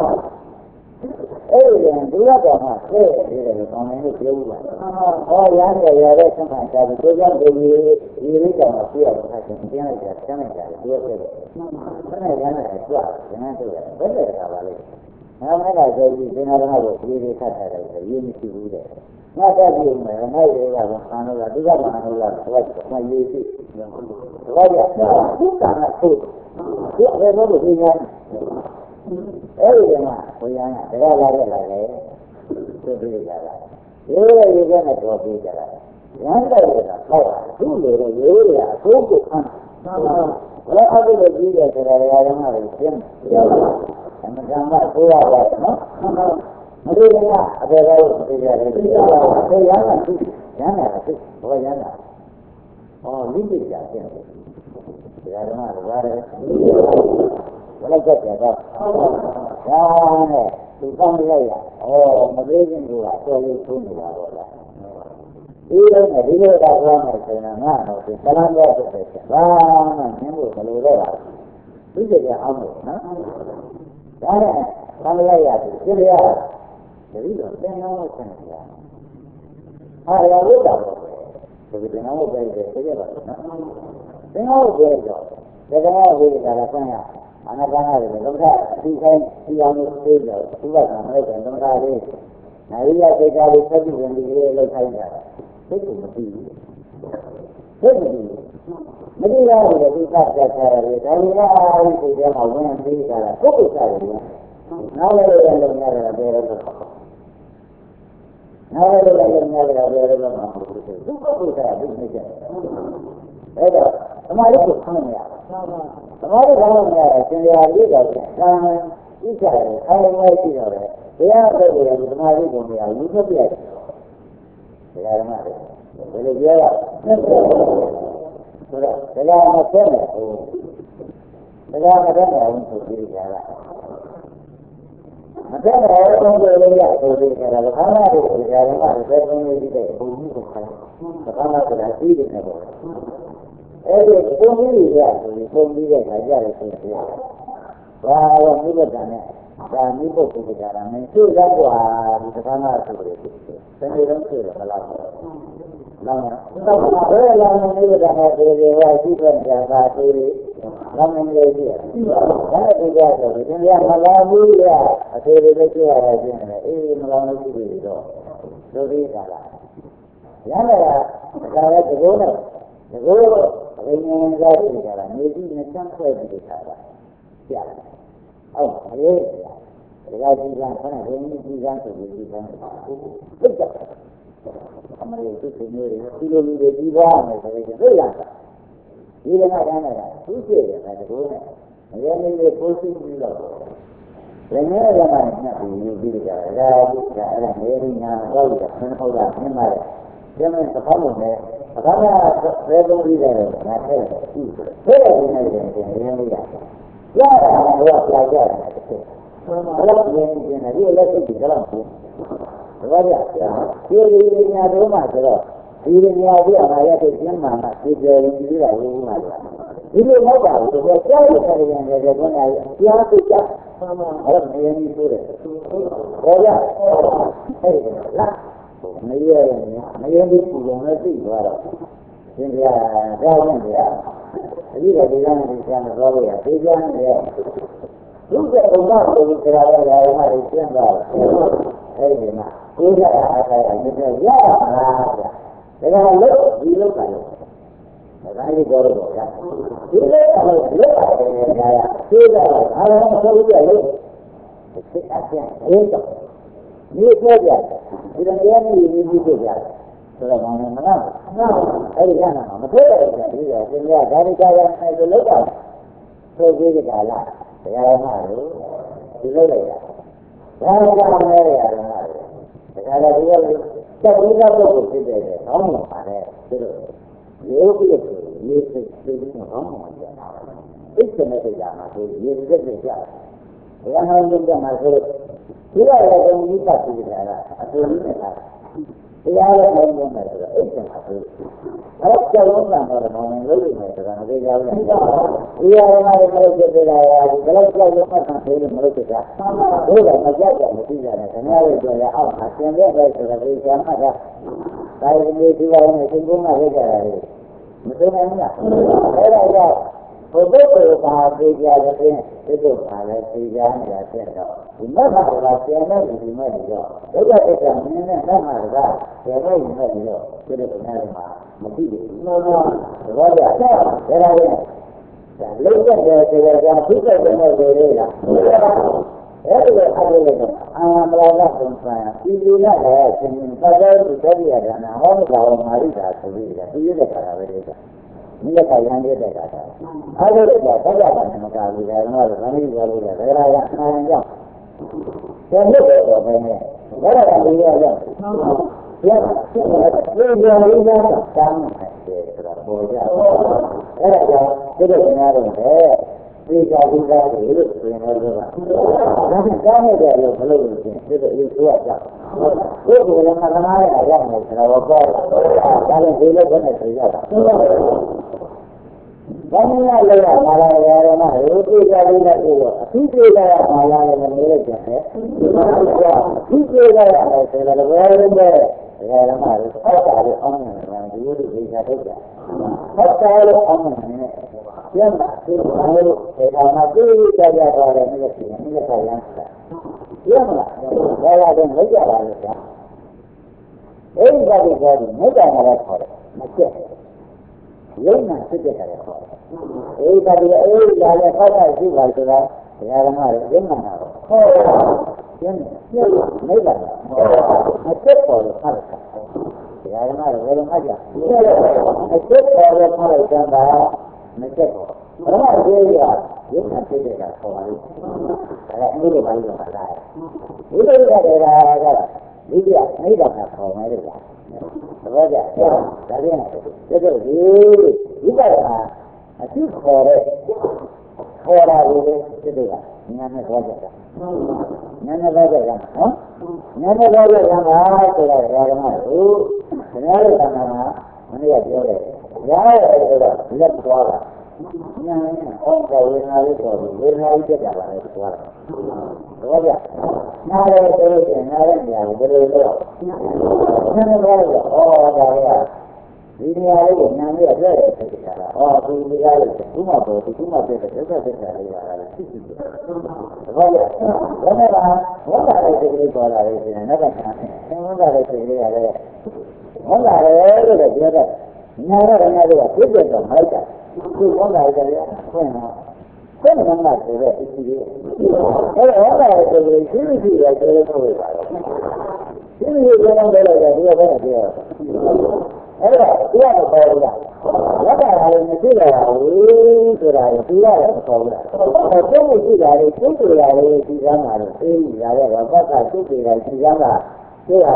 အဲ့ဒီဒုရတော်မှာဆဲတယ်လို့ကောင်းတယ်လို့ပြောဘူးလားဟောရရရတဲ့ဆံခါကြပြီးကိုကြောင့်ဒီဒီလေးကြောင့်ပြရတော့ဆက်ကျင်းလိုက်တာကျင်းလိုက်တာပြောခဲ့တယ်ဆံရရနဲ့ကြွကျင်းနေတယ်ဘယ်လိုလဲပါလဲငါမကဆိုပြီးသင်္ဃာရကိုဒီလေးခတ်ထားတယ်ဆိုရေးမရှိဘူးတဲ့ငါတက်ပြီးမယ်ငါ့တွေကဘာခံလို့လားဒုက္ခဘာလို့လားဘာမှမရေးရှိဘာကြသူကလည်းသူဒီအရေတော့ဒီညာအဲ့ဒီမှာဘုရားကတရားလာတဲ့လာလေသူပြေးကြတာရိုးရိုးရေးနဲ့တော့ပြေးကြတာရမ်းတယ်ဆိုတာဟောတာသူ့လိုတော့ရိုးရိုးအဆိုးကိုခံတာဘယ်အဘိဓိကြီးတဲ့ဆိုတာတရားဓမ္မတွေရှင်းတယ်အမှန်တမ်းကကိုးရပါနော်မလို့ကအပေကလို့ပြေးကြတယ်ဒီကတော့ဆေးရမ်းတာသူရမ်းတာသူဘောရမ်းတာဟောလိမ့်ပြကြတယ်တရားဓမ္မတွေပါတယ်ဘယ်လိုကြက်ကြတော့ဒါနဲ့သူကောင်းလိုက်ရဩမသေးခြင်းကတော်လေးသုံးနေတာတော့လားဒီလိုနဲ့ဒီလိုတော့ပြောမယ်ဆိုရင်ငါတော့ဒီသလန်းတော့ဖြစ်တယ်ဘာမှမင်းတို့မလိုတော့ပါဘူးဒီကြက်အောင်လို့နော်ဒါနဲ့ကောင်းလိုက်ရတယ်ပြည့်ရတတိတော့သင်္ကန်းလို့ဆင်ကြတာဟာရလို့တော့ဒီသင်္ကန်းကိုပြည့်တယ်ပြည့်ပါနော်သင်္ကန်းကိုပြည့်တော့သင်္ကန်းကိုပြည့်တာကဆန်းရအနာပါနာတွေလုံးဝဒီဆိုင်ဒီအောင်လို့သိတယ်သူကကမဟုတ်တယ်လုံးဝလေးနာရီရစိတ်ကလေးဆက်ပြီးဝင်ပြီးလေးလောက်ခိုင်းတာသိတယ်မသိဘူးသိတယ်မသိရဘူးလေဒီကဆက်ထားတယ်ဒါကြီးအားဒီစိတ်ထဲမှာဝင်ပြီးတာပုဂ္ဂိုလ်စားတယ်နောက်လည်းလည်းလုံးရတယ်ဘယ်လိုလဲနောက်လည်းလည်းလုံးရတယ်ဘယ်လိုလဲမဟုတ်ဘူးသူပုဂ္ဂိုလ်စားတယ်ဒီနေ့ကျအဲ့တော့အမှားလေးကိုဆန်းနေရသမာဓိကောင်းလို့ရတယ်သင်္ကြန်လေးတော့ဆံဣစ္ဆာကိုခိုင်းလိုက်ပြီးတော့တယ်တရားထုတ်တယ်သမာဓိကိုမရဘူးသူပြည့်တယ်တရားဓမ္မတွေဘယ်လိုပြောရလဲဆိုတော့တရားမသိနဲ့ဟိုတရားမသိနဲ့ဘုဆိုပြီးကြတာမသိနဲ့ဘုဆိုလေးရဆိုပြီးကြတာဘာမှမဖြစ်တရားဓမ္မတွေသိကုန်နေပြီးတဲ့ဘုံကြီးကိုခိုင်းဘာမှဆိုတာသိတယ်နဲ့ပေါ့အဲ့ဒီပုံပြီးရဆိုရင်ပုံပြီးတဲ့ခါကြရဆိုရင်ဘာလို့မိဘတန်နဲ့ဒါမိဘပုဂ္ဂိုလ်ကလည်းသူ့ရောက်กว่าဒီသက္ကနာဆိုတယ်ဒီနေ့တော့ဆိုတော့မလား။နောက်တော့ဘယ်လာမမိဘတန်နဲ့ဒီဒီဝါရှိတဲ့ကြာတာဆိုရင်လာမနေရည်။ဒါနဲ့ဒီကြဆိုရင်ဒီကမလာဘူးရအသေးလေးလေးကြည့်ရတာချင်းလည်းအေးမလာလို့ရှိပြီတော့ဒုတိယကလာ။ရမ်းလာတာဒါလည်းဒီကုန်းနဲ့ဒီကုန်းအရင်ကစားကြည့်ကြတာနေကြီးနဲ့ဆန်းခွဲပြီးထားတာကြားတယ်ဟုတ်အရေးဒီကကြီးကခဏဘုန်းကြီးကြီးကဆိုပြီးကြီးကသိကြအမလေးသူ့မျိုးတွေဒီလိုလူတွေကြီးပွားမယ်ဆိုရင်သိရတာဒီကနေ့ကမ်းတာသူ့ဖြစ်တယ်ဒါတကူနဲ့အရင်လေးကိုပိုးစီးပြီးတော့လည်းလည်းကမှနဲ့ပြီးပြီးကြတယ်ဒါကအဲ့ဒါနေရင်းညာဟောတာဆန်းဟောတာမြင်ပါတယ်ကျမသဘောလုံးနဲ့ဒါကဘယ်လိုပြီးတယ်လဲငါထဲတယ်ရှိတယ်ထဲတယ်နေတယ်ရင်းလေးရရတာကတော့ကြာကြတယ်တစ်ချက်ဘယ်လိုရင်းနေလဲဒီလက်စိတ်ကြီးကတော့ဘာကြဒီဒီညာတော့မှဆိုတော့ဒီညာကြီးအမှားရတဲ့ကျင်းမှမှာဒီကြယ်ရင်ကြီးတာဘူးမှာဒီလိုမဟုတ်ပါဘူးဆိုတော့ကြောက်ရတယ်ရင်လည်းဒီကုန်းကကြားသိကြအဲ့တော့နေရင်ကြီးဆိုတယ်ဘောရအဲ့ဒီလားမရရင်မရရင်ဒီပုံနဲ့သိသွားတော့ရှင်ပြကြောက်နေကြအကြီးကဒီကနေ့ကျန်တော့လို့ရဒီကျန်နေလူကဘုရားကိုကြရတဲ့နေရာမှာရှင်းသွားတယ်အဲ့ဒီမှာကိုယ်ကအားထားတယ်ဒီကရတာလားဗျာဒါကလို့ဒီလိုကလို့ဒါလေးပြောလို့ဗျာဒီလိုကလို့လို့ရတယ်ညာရသိကြတာအားလုံးမဟုတ်ဘူးလေစိတ်အကျဉ်းအေးတော့ဒီပြောကြဒီလိုရင်းနေနေပြီးပြောကြဆိုတော့ဘာမှမလားအဲ့ဒီကနာမထွက်ရတယ်ဒီကသင်ရဒါဒီကရနေလို့လို့တော့ဆိုကြည့်ကြလားတရားမှလို့ဒီလိုလိုက်တာဒါကလည်းရတယ်ဒါကလည်းဒီလိုတက်ပြီးတော့ပုဂ္ဂိုလ်ဖြစ်တဲ့ကောင်းမှာပါတယ်ဒီလိုရိုးပြီးတော့ရေးစိတ်သိပြီးတော့ကောင်းမှာတယ်အိတ်နဲ့တရားမှာဆိုရေးစိတ်နဲ့ကြားဘယ်ဟာလုံးကြမှာဆိုဒီကလည်းဘုံကြီးပတ်ပြီးတာကအတူတူနဲ့လားတရားလည်းမလုံးမယ်ဆိုတော့အိတ်နဲ့မှာဆိုအဲ့ကျောင်းလုံးကတော့မောင်လုံးလို့မယ်ဆိုတာမသိကြဘူးလားဒီရမှာလည်းမလုပ်ကြတာရာဒီလောက်ကျောင်းလုံးမှဆန်သေးလို့မလုပ်ကြတာဘုရားမကြောက်ကြမသိကြနဲ့ခင်ဗျားတို့ပြောရအောင်အရှင်ရဲ့ပဲဆိုတော့ဒီဆရာမကဒါရင်းလေးဒီပါနဲ့သင်္ကုန်းကလိုက်ကြတာလေမသိနိုင်ဘူးလားအဲ့ဒါကြောင့်ဘုဒ္ဓကိုပါသိကြတဲ့ဒီလိုပါလဲသိကြနေတာဖြစ်တော့ဒီမတ်ကပါဆရာနဲ့ဒီမဲ့ပြီးတော့ဒုက္ခသစ္စာမင်းနဲ့လက်မှာကဆရာနဲ့ဒီမဲ့ပြီးတော့ဒီလိုခင်ဗျားတို့မှာမသိဘူးနော်နော်ဘောရအဲ့ဒါလည်းဒါလုံးဝတဲ့ဆရာကသူ့ရဲ့ဘယ်နဲ့ဆိုရလားအဲ့ဒီအပ်လို့တော့အာမလာကသုံးဆိုင်ဒီလူနဲ့လည်းသင်ပတ်သက်ပြီးတည်းရတာနာဟောမကောမာရိတာဆိုပြီးတာသူရတဲ့ခါပဲလေကဒီကရန်ရတဲ့ခါတာအဲ့လိုတော့ဆက်ရတာမကဘူးလေတော့ဗမာပြောလို့ရတယ်ဒါရအမှန်ကြောင့်တယ်လို့တော့ပဲနဲ့ဘာသာရေးရတော့ရပါစစ်တယ်ဒီလိုလေးကတမ်းတယ်ဆိုတာပေါ်ကြအဲ့ဒါကြောင့်ဒီလိုများတော့ဒီကြဒီကြတွေလို့ဆိုရင်တော့ဒါကကောင်းတဲ့လို့မလုပ်လို့ချင်းဒီလိုအယူဆိုရကြဘုရားလည်းမသမားရရမယ်ဆိုတော့ပေါ့ဒါလည်းဒီလိုပဲနဲ့ဆိုရတာဘာမှမလုပ်ရမှာလားရရမှာရိုးကြကြလေးနဲ့ပြောတော့အထူးကြကြရမှာလားလည်းမလို့ကြတယ်အထူးကြကြရမယ်ဆိုတော့ဘယ်လိုလဲရရမှာလို့ဟောတာလို့အောင်းနေတယ်ဒီလိုဒီကြထုတ်ကြဟောတာလို့အောင်းနေတယ်ကျန်ဒီဘာလို့ဒီကမှာကြည့်ကြကြသွားတယ်မြစ်ကြီးမြစ်ခါရမ်းတာကျန်လားဒါရတဲ့လောက်ကြပါလို့ဗျာအဲ့ဒီကတည်းကမြတ်တာလည်းခေါ်တယ်မချက်ရုံနာစစ်တဲ့ခါလည်းခေါ်တယ်အဲ့ဒီကတည်းကအဲ့ဒီလာလည်းခေါ်တာရှိပါဆိုတာဘုရားဓမ္မတွေရုံနာတော့ခေါ်တာကျန်တယ်ကျန်မိတ်တာမချက်ပေါ်လို့ခေါ်တယ်ဘုရားဓမ္မတွေဘယ်လိုမှကြအချက်ပေါ်လို့ခေါ်လိုက်တာမချက်ပေါ်ဘယ်မှာပြေးရရုပ်နဲ့ဖြစ်တဲ့ကခေါ်ပါလိမ့်ဒါကအမှုလိုပါလို့ပါလားဒီလိုကြတဲ့ကကဒီကအိဒါကခေါ်မယ်လို့လားသဘောကျဒါပြန်တယ်ဒါကြောင့်ဒီဒီကအတိခေါ်တဲ့ခေါ်တာကိုဒီလိုကညာနဲ့ခေါ်ကြတာညာနဲ့ခေါ်ကြတာနော်ညာနဲ့ခေါ်ကြတာမှာဆိုတော့ဓမ္မတို့ခင်ဗျားတို့ကမှမနေ့ကပြောတယ်ရားရဲ့ဆိုတော့လက်သွားတာညာနဲ့ဩကဝေဒနာလေးဆိုပြီးဝေဒနာလေးတက်ကြပါလေသွားတာတော့ဗျာနားရဲဆိုလို့ရှိရင်နားရဲနေရာကိုဘယ်လိုလုပ်ညာနဲ့ခေါ်တော့ဩဒါကဒီနေရာလေးကိုညာနဲ့ပြည့်တယ်ဖြစ်ကြတာဩသူဒီကားလေးသူ့မှာပေါ်သူ့မှာပြည့်တဲ့ဒုက္ခသစ္စာလေးပါလားဖြစ်ဖြစ်တယ်တော့ဗျာဘယ်နဲ့ပါဝတ်တာလေးစိတ်လေးပေါ်လာလို့ရှိရင်နောက်ကဆန်းတယ်ဝတ်တာလေးစိတ်လေးရတယ်ဝတ်တာလေးလို့လည်းပြောတယ်ညာရတဲ့ညာလေးကပြည့်တဲ့တော့မလိုက်တာသူဝတ်တာလေးကဖွင့်တော့ဘယ်မှာမှဆိုတဲ့အစ်ကြီးအဲ့တော့ဝတ်တာလေးဆိုပြီးရှိမရှိရကျဲလို့ပြောပါတော့ရှိမရှိကျဲလို့ပြောလိုက်တယ်ဒီကဘယ်နဲ့ပြောအဲ့တော့သူကတော့ပေါ်လာဝတ်တာလေးမရှိလာဘူးဆိုတာကိုသူကလည်းပေါ်လာအဲ့တော့သူ့ရှိတာလေးသူ့ရှိတာလေးဒီကမ်းမှာလို့သိရတဲ့ဘာပတ်ကသူ့ရှိတာဒီကမ်းမှာသူက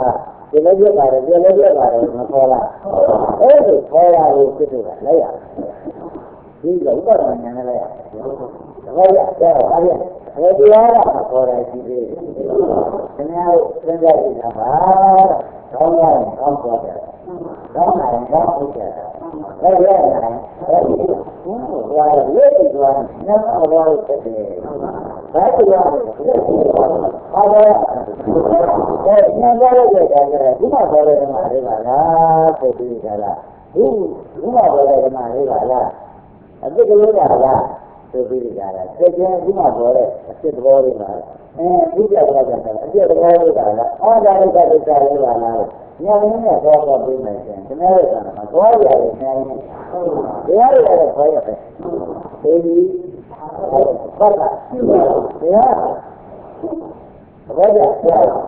ဒီလိုပြပါတယ်ဒီလိုပြပါတယ်မခေါ်လားအဲ့ဒီခေါ်ရလို့ဖြစ်တယ်လိုက်ရဒီကဥပဒနာနဲ့လိုက်ရဒါကြတော့အားရအဲ့ဒီအားကခေါ်တယ်ဒီလေးခင်ဗျားတို့စဉ်းစားကြည့်တာပါကောင်းရတယ်ကောင်းသွားတယ်ကောင်းတယ်ကောင်းဟုတ်တယ်အဲ့ဒီအဲ့ဒါအဲ့ဒီဘုရားရဲ့ဒီကွာနတ်ဘုရားရဲ့တည်းဘာကြည့်ရလဲအားရအဲ့ဒီနတ်ဘုရားရဲ့တည်းကဒီမှာခေါ်တယ်မှာလေးပါလားသိပြီကြလားဒီဒီမှာခေါ်တယ်မှာလေးပါလားအတိတ်ကလေးပါလားသိပြီကြလားသိချင်းဒီမှာခေါ်တဲ့အစ်သဘောလေးပါအဲဒီပြတ်သွားကြတယ်အစ်သဘောလေးပါလားအားကြတဲ့ကိစ္စလေးပါလားညနေနဲ့တော့တော့ပြီးမယ်ရှင်ဒီနေ့ကသွားရတယ်ဆင်းတရားရတယ်ခေါ်ရတယ်ဒီဘတ်တာတရားဘာကြလဲဒီဘတ်တာ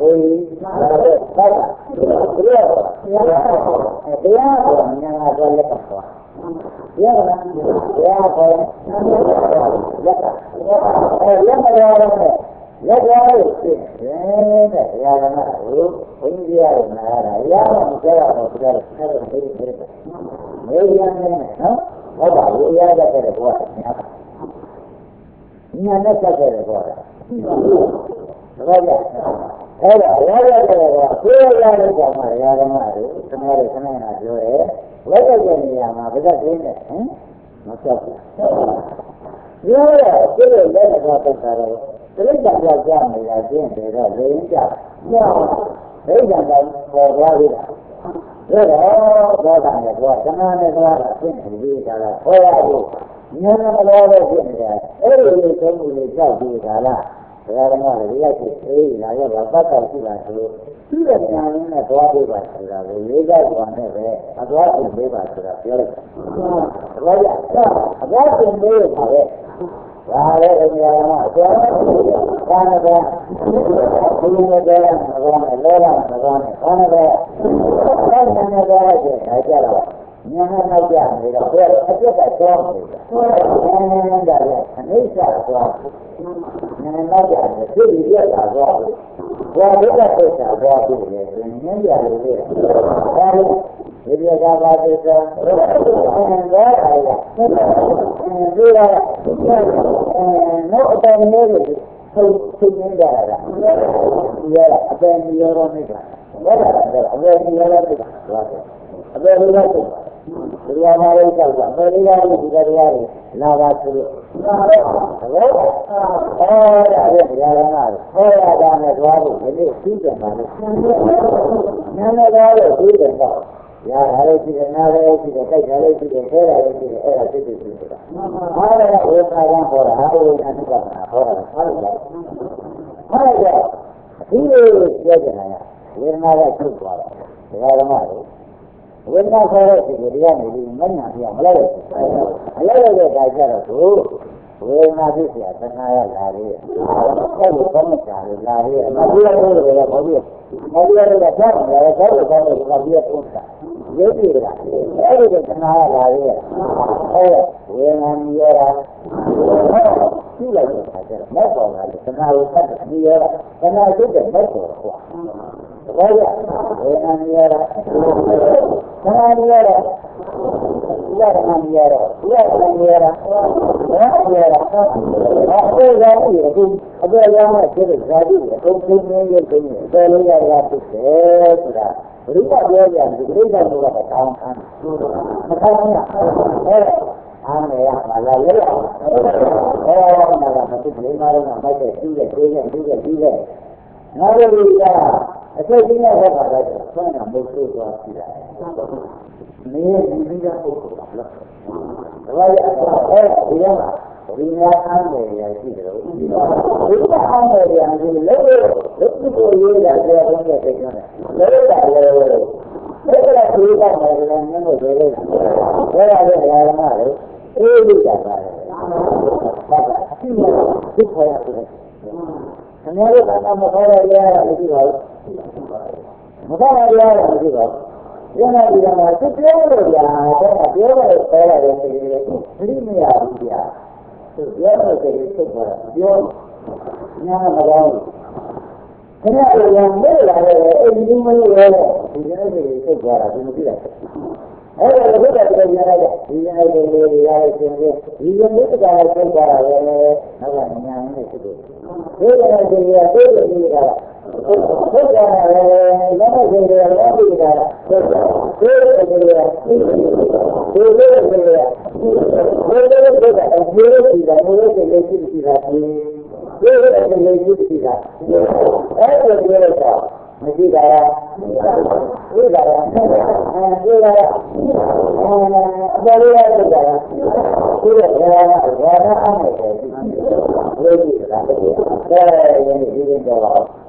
တရားတရားကိုညနာတော့လက်တော့တရားကတရားကိုလက်အဲလက်မရတော့လက်ရလို့ဖြစ်တယ်တဲ့။ရာဂနာကိုဘုန်းကြီးရတယ်နားတာ။ရာဂမကြောက်တော့ဘုရားဆက်တော့ပြေးပြေး။မေးရမယ်နော်။ဟုတ်ပါဘူး။ရာဂတဲ့ဘောကညာ။ညာနဲ့ဆက်တဲ့ဘောက။ဒါကြ။အဲ့ဒါရာဂတဲ့ဘောကကိုယ်ရတဲ့ကောင်ကရာဂနာကိုသမားတွေခဏခဏပြောတယ်။ဝိသုဒ္ဓနေရာမှာဗဇတ်သေးတယ်ဟင်။မကြောက်ဘူး။ပြောရတဲ့လက်ကတော့တက်တာတော့တိရစ္ဆာန်ကြောက်ကြနေတာကျင့်တယ်တော့လိန်ကြညောင်းဒိဋ္ဌံတိုင်းပေါ်သွားပြီလားဒါတော့ဘောဓနဲ့ဘောဓနာနဲ့သွားတာကျင့်ပြီးကြတာဟောရလို့ဉာဏ်နဲ့မလို့ပဲကျင့်နေတယ်အဲ့ဒီလိုသုံးခုလေးကြောက်ပြီးကြလားဒါကလည်းဒီလိုက်ပြီးအေးလာရပါပတ်သက်ရှိတာဆိုလို့သူ့ရဲ့ဉာဏ်နဲ့သွားပြီးပါဆိုတာကိုလေးစားကြတယ်ပဲအသွားပြင်ပေးပါဆိုတာပြောလိုက်တာဘာလဲအသွားပြင်ပေးရပါပဲဒါလည်းအများကြီးအကျော်ကာနကဒီလိုကြရအောင်လည်းလောဘမကောင်းနဲ့ကာနကအဲ့ဒါနဲ့ကြရတဲ့ဒါကြတော့ဉာဏ်နဲ့နောက်ကြနေတော့ဘယ်အပြတ်ကတော့နေတာအဲဒါလည်းအနိစ္စတော့ဉာဏ်နောက်ကြတယ်သိပြီးပြတ်တာတော့ဘာလို့လဲဆိုတာဘာဖြစ်လဲဉာဏ်ရလို့လေဒါလည်းဒီပြကဘာသစ္စာအဲဒါအဲ့ဒါဒီရနော်အတိုင်းလေးကိုထုတ်ထုတ်နေတာလားဒီရအတိုင်းရောရောနေတာဘာလဲအတိုင်းရောရောနေတာအတိုင်းရောရောဒီရမှာလေးကြောက်တာအတိုင်းရောရောဒီကြရတယ်လာပါသူလို့ဟုတ်အဲ့ဒါရဲ့ဒီရကနာဟောရတာနဲ့သွားလို့ဒီနေ့သိကြပါလို့နာမည်တော်လို့သိတယ်တော့ရာဓာလေးရှိတယ်နာလေးရှိတယ်ကြိုက်တာလေးရှိတယ်ခဲတာလေးရှိတယ်အဲ့ဒါသိသိသိတာအားလည်းဝေဒနာကဟောတာအားဝေဒနာကဟောတာဟောတယ်အားလည်းအားလည်းဒီလိုပြောကြတာဝေဒနာကချုပ်သွားတာဒကာဓမ္မတို့ဝေဒနာခေါ်တဲ့ဒီကိုတရားနေပြီးမညာပြမလိုက်ဘူးမလိုက်တဲ့အခါကျတော့သူဝေဒနာဖြစ်เสียသနာရလာလေအဲ့လိုကောင်းတာလာလေအမကြီးလည်းလို့လည်းဘာဖြစ်မကြီးလည်းလည်းဆောက်တယ်ဆောက်တယ်ဆောက်တယ်ဘာဖြစ်ဥစ္စာရုပ်ရည်လားအဲ့ဒီကသနာရလာလေအဲ့ဝေဒနာမြရတာရှိလိုက်တဲ့အခါကျတော့မက်ပေါ်လာလေသနာကိုဖတ်တယ်မြရတာသနာကျတဲ့မက်ပေါ်ကွာဘာလဲဝေဒနာမြရတာသနာမြရတာဥပါဒနာမြရတာဥပါဒနာမြရတာဘာမြရတာအဲ့ဒါကြီးအခုအခုရောင်းတဲ့ဒီဇာတိအကုန်လုံးရင်းရင်းကိုတယ်လို့ရတာဖြစ်တယ်ဆိုတာဘုရားပြောကြတယ်ဒီကိစ္စကတောင်းခံမခံဘူးအဲ့အားမရပါလားလေအဲ့ဒါကမဖြစ်ဘူးမာရကမိုက်တဲ့ပြီးတဲ့ပြီးတဲ့ပြီးတဲ့ပြီးတဲ့ငါတို့ကအစိတ်ကြီးနဲ့ဟောတာလည်းဆွမ်းတာမဟုတ်လို့သွားကြည့်တာမင်းဒီပြီးတဲ့ပုဂ္ဂိုလ်လားဒါကြအဲ့ဒီကဒီများအားမယ်ရရှိတယ်လို့ဒီကအားမယ်ရရှိလို့လို့ဒီကိုရေးတာကျေဘုန်းကြီးသိတယ်လို့တာလေဒါကလည်းဒီကမယ်လည်းနည်းလို့ပြောလိုက်တယ်ဒါကလည်းဓမ္မလို့အေးလို့တာပါတယ်ဘာကဒီမှာဒီခေါ်ရတယ်ခဏလေးကမခေါ်ရရမရှိပါဘူးမခေါ်ရရမရှိပါဘူးဒီမှာဒီမှာသူပြောလို့ကြာတော့ပြောလို့ခေါ်ရတယ်ဆိုရင်ဒီမရဘူးကြာသူပြောလို့ဆိုရင်သူကပြောညာမကောင်းခင်ဗျားတို့ကမဲလာတယ်အဲ့ဒီမလို့လေဒီကနေ့ဒီစိတ်ကြတာဒီမကြည့်လိုက်အဲ့ဒါလည်းဘုရားတရားရလိုက်ဒီနေ့ဒီနေ့ရရခြင်းဒီဒီနေ့တကယ်စိတ်ကြတာပဲနောက်ကညာနဲ့ဖြစ်တယ်ဒီနေ့ဒီနေ့သိတယ်ဒီကဘုရားလည်းလည်းမသိတယ်လည်းသိတာသိတယ်ဒီနေ့ဒီနေ့ဒီနေ့ဒီနေ့ဒီနေ့ဒီကအဲ့ဒီလိုဒီကဘုရားရဲ့လက်ရှိရှိတာဒီလိုအဲ့ဒီလက်ရှိရှိတာအဲ့ဒါပြောလိုက်တာမရှိတာဒီကရအဲဒီကရအဲဒီကရအပေါ်ရတဲ့ကရဒီကရရရအားနဲ့ဒီလိုဒီကရအဲဒီရင်ဒီရင်တော့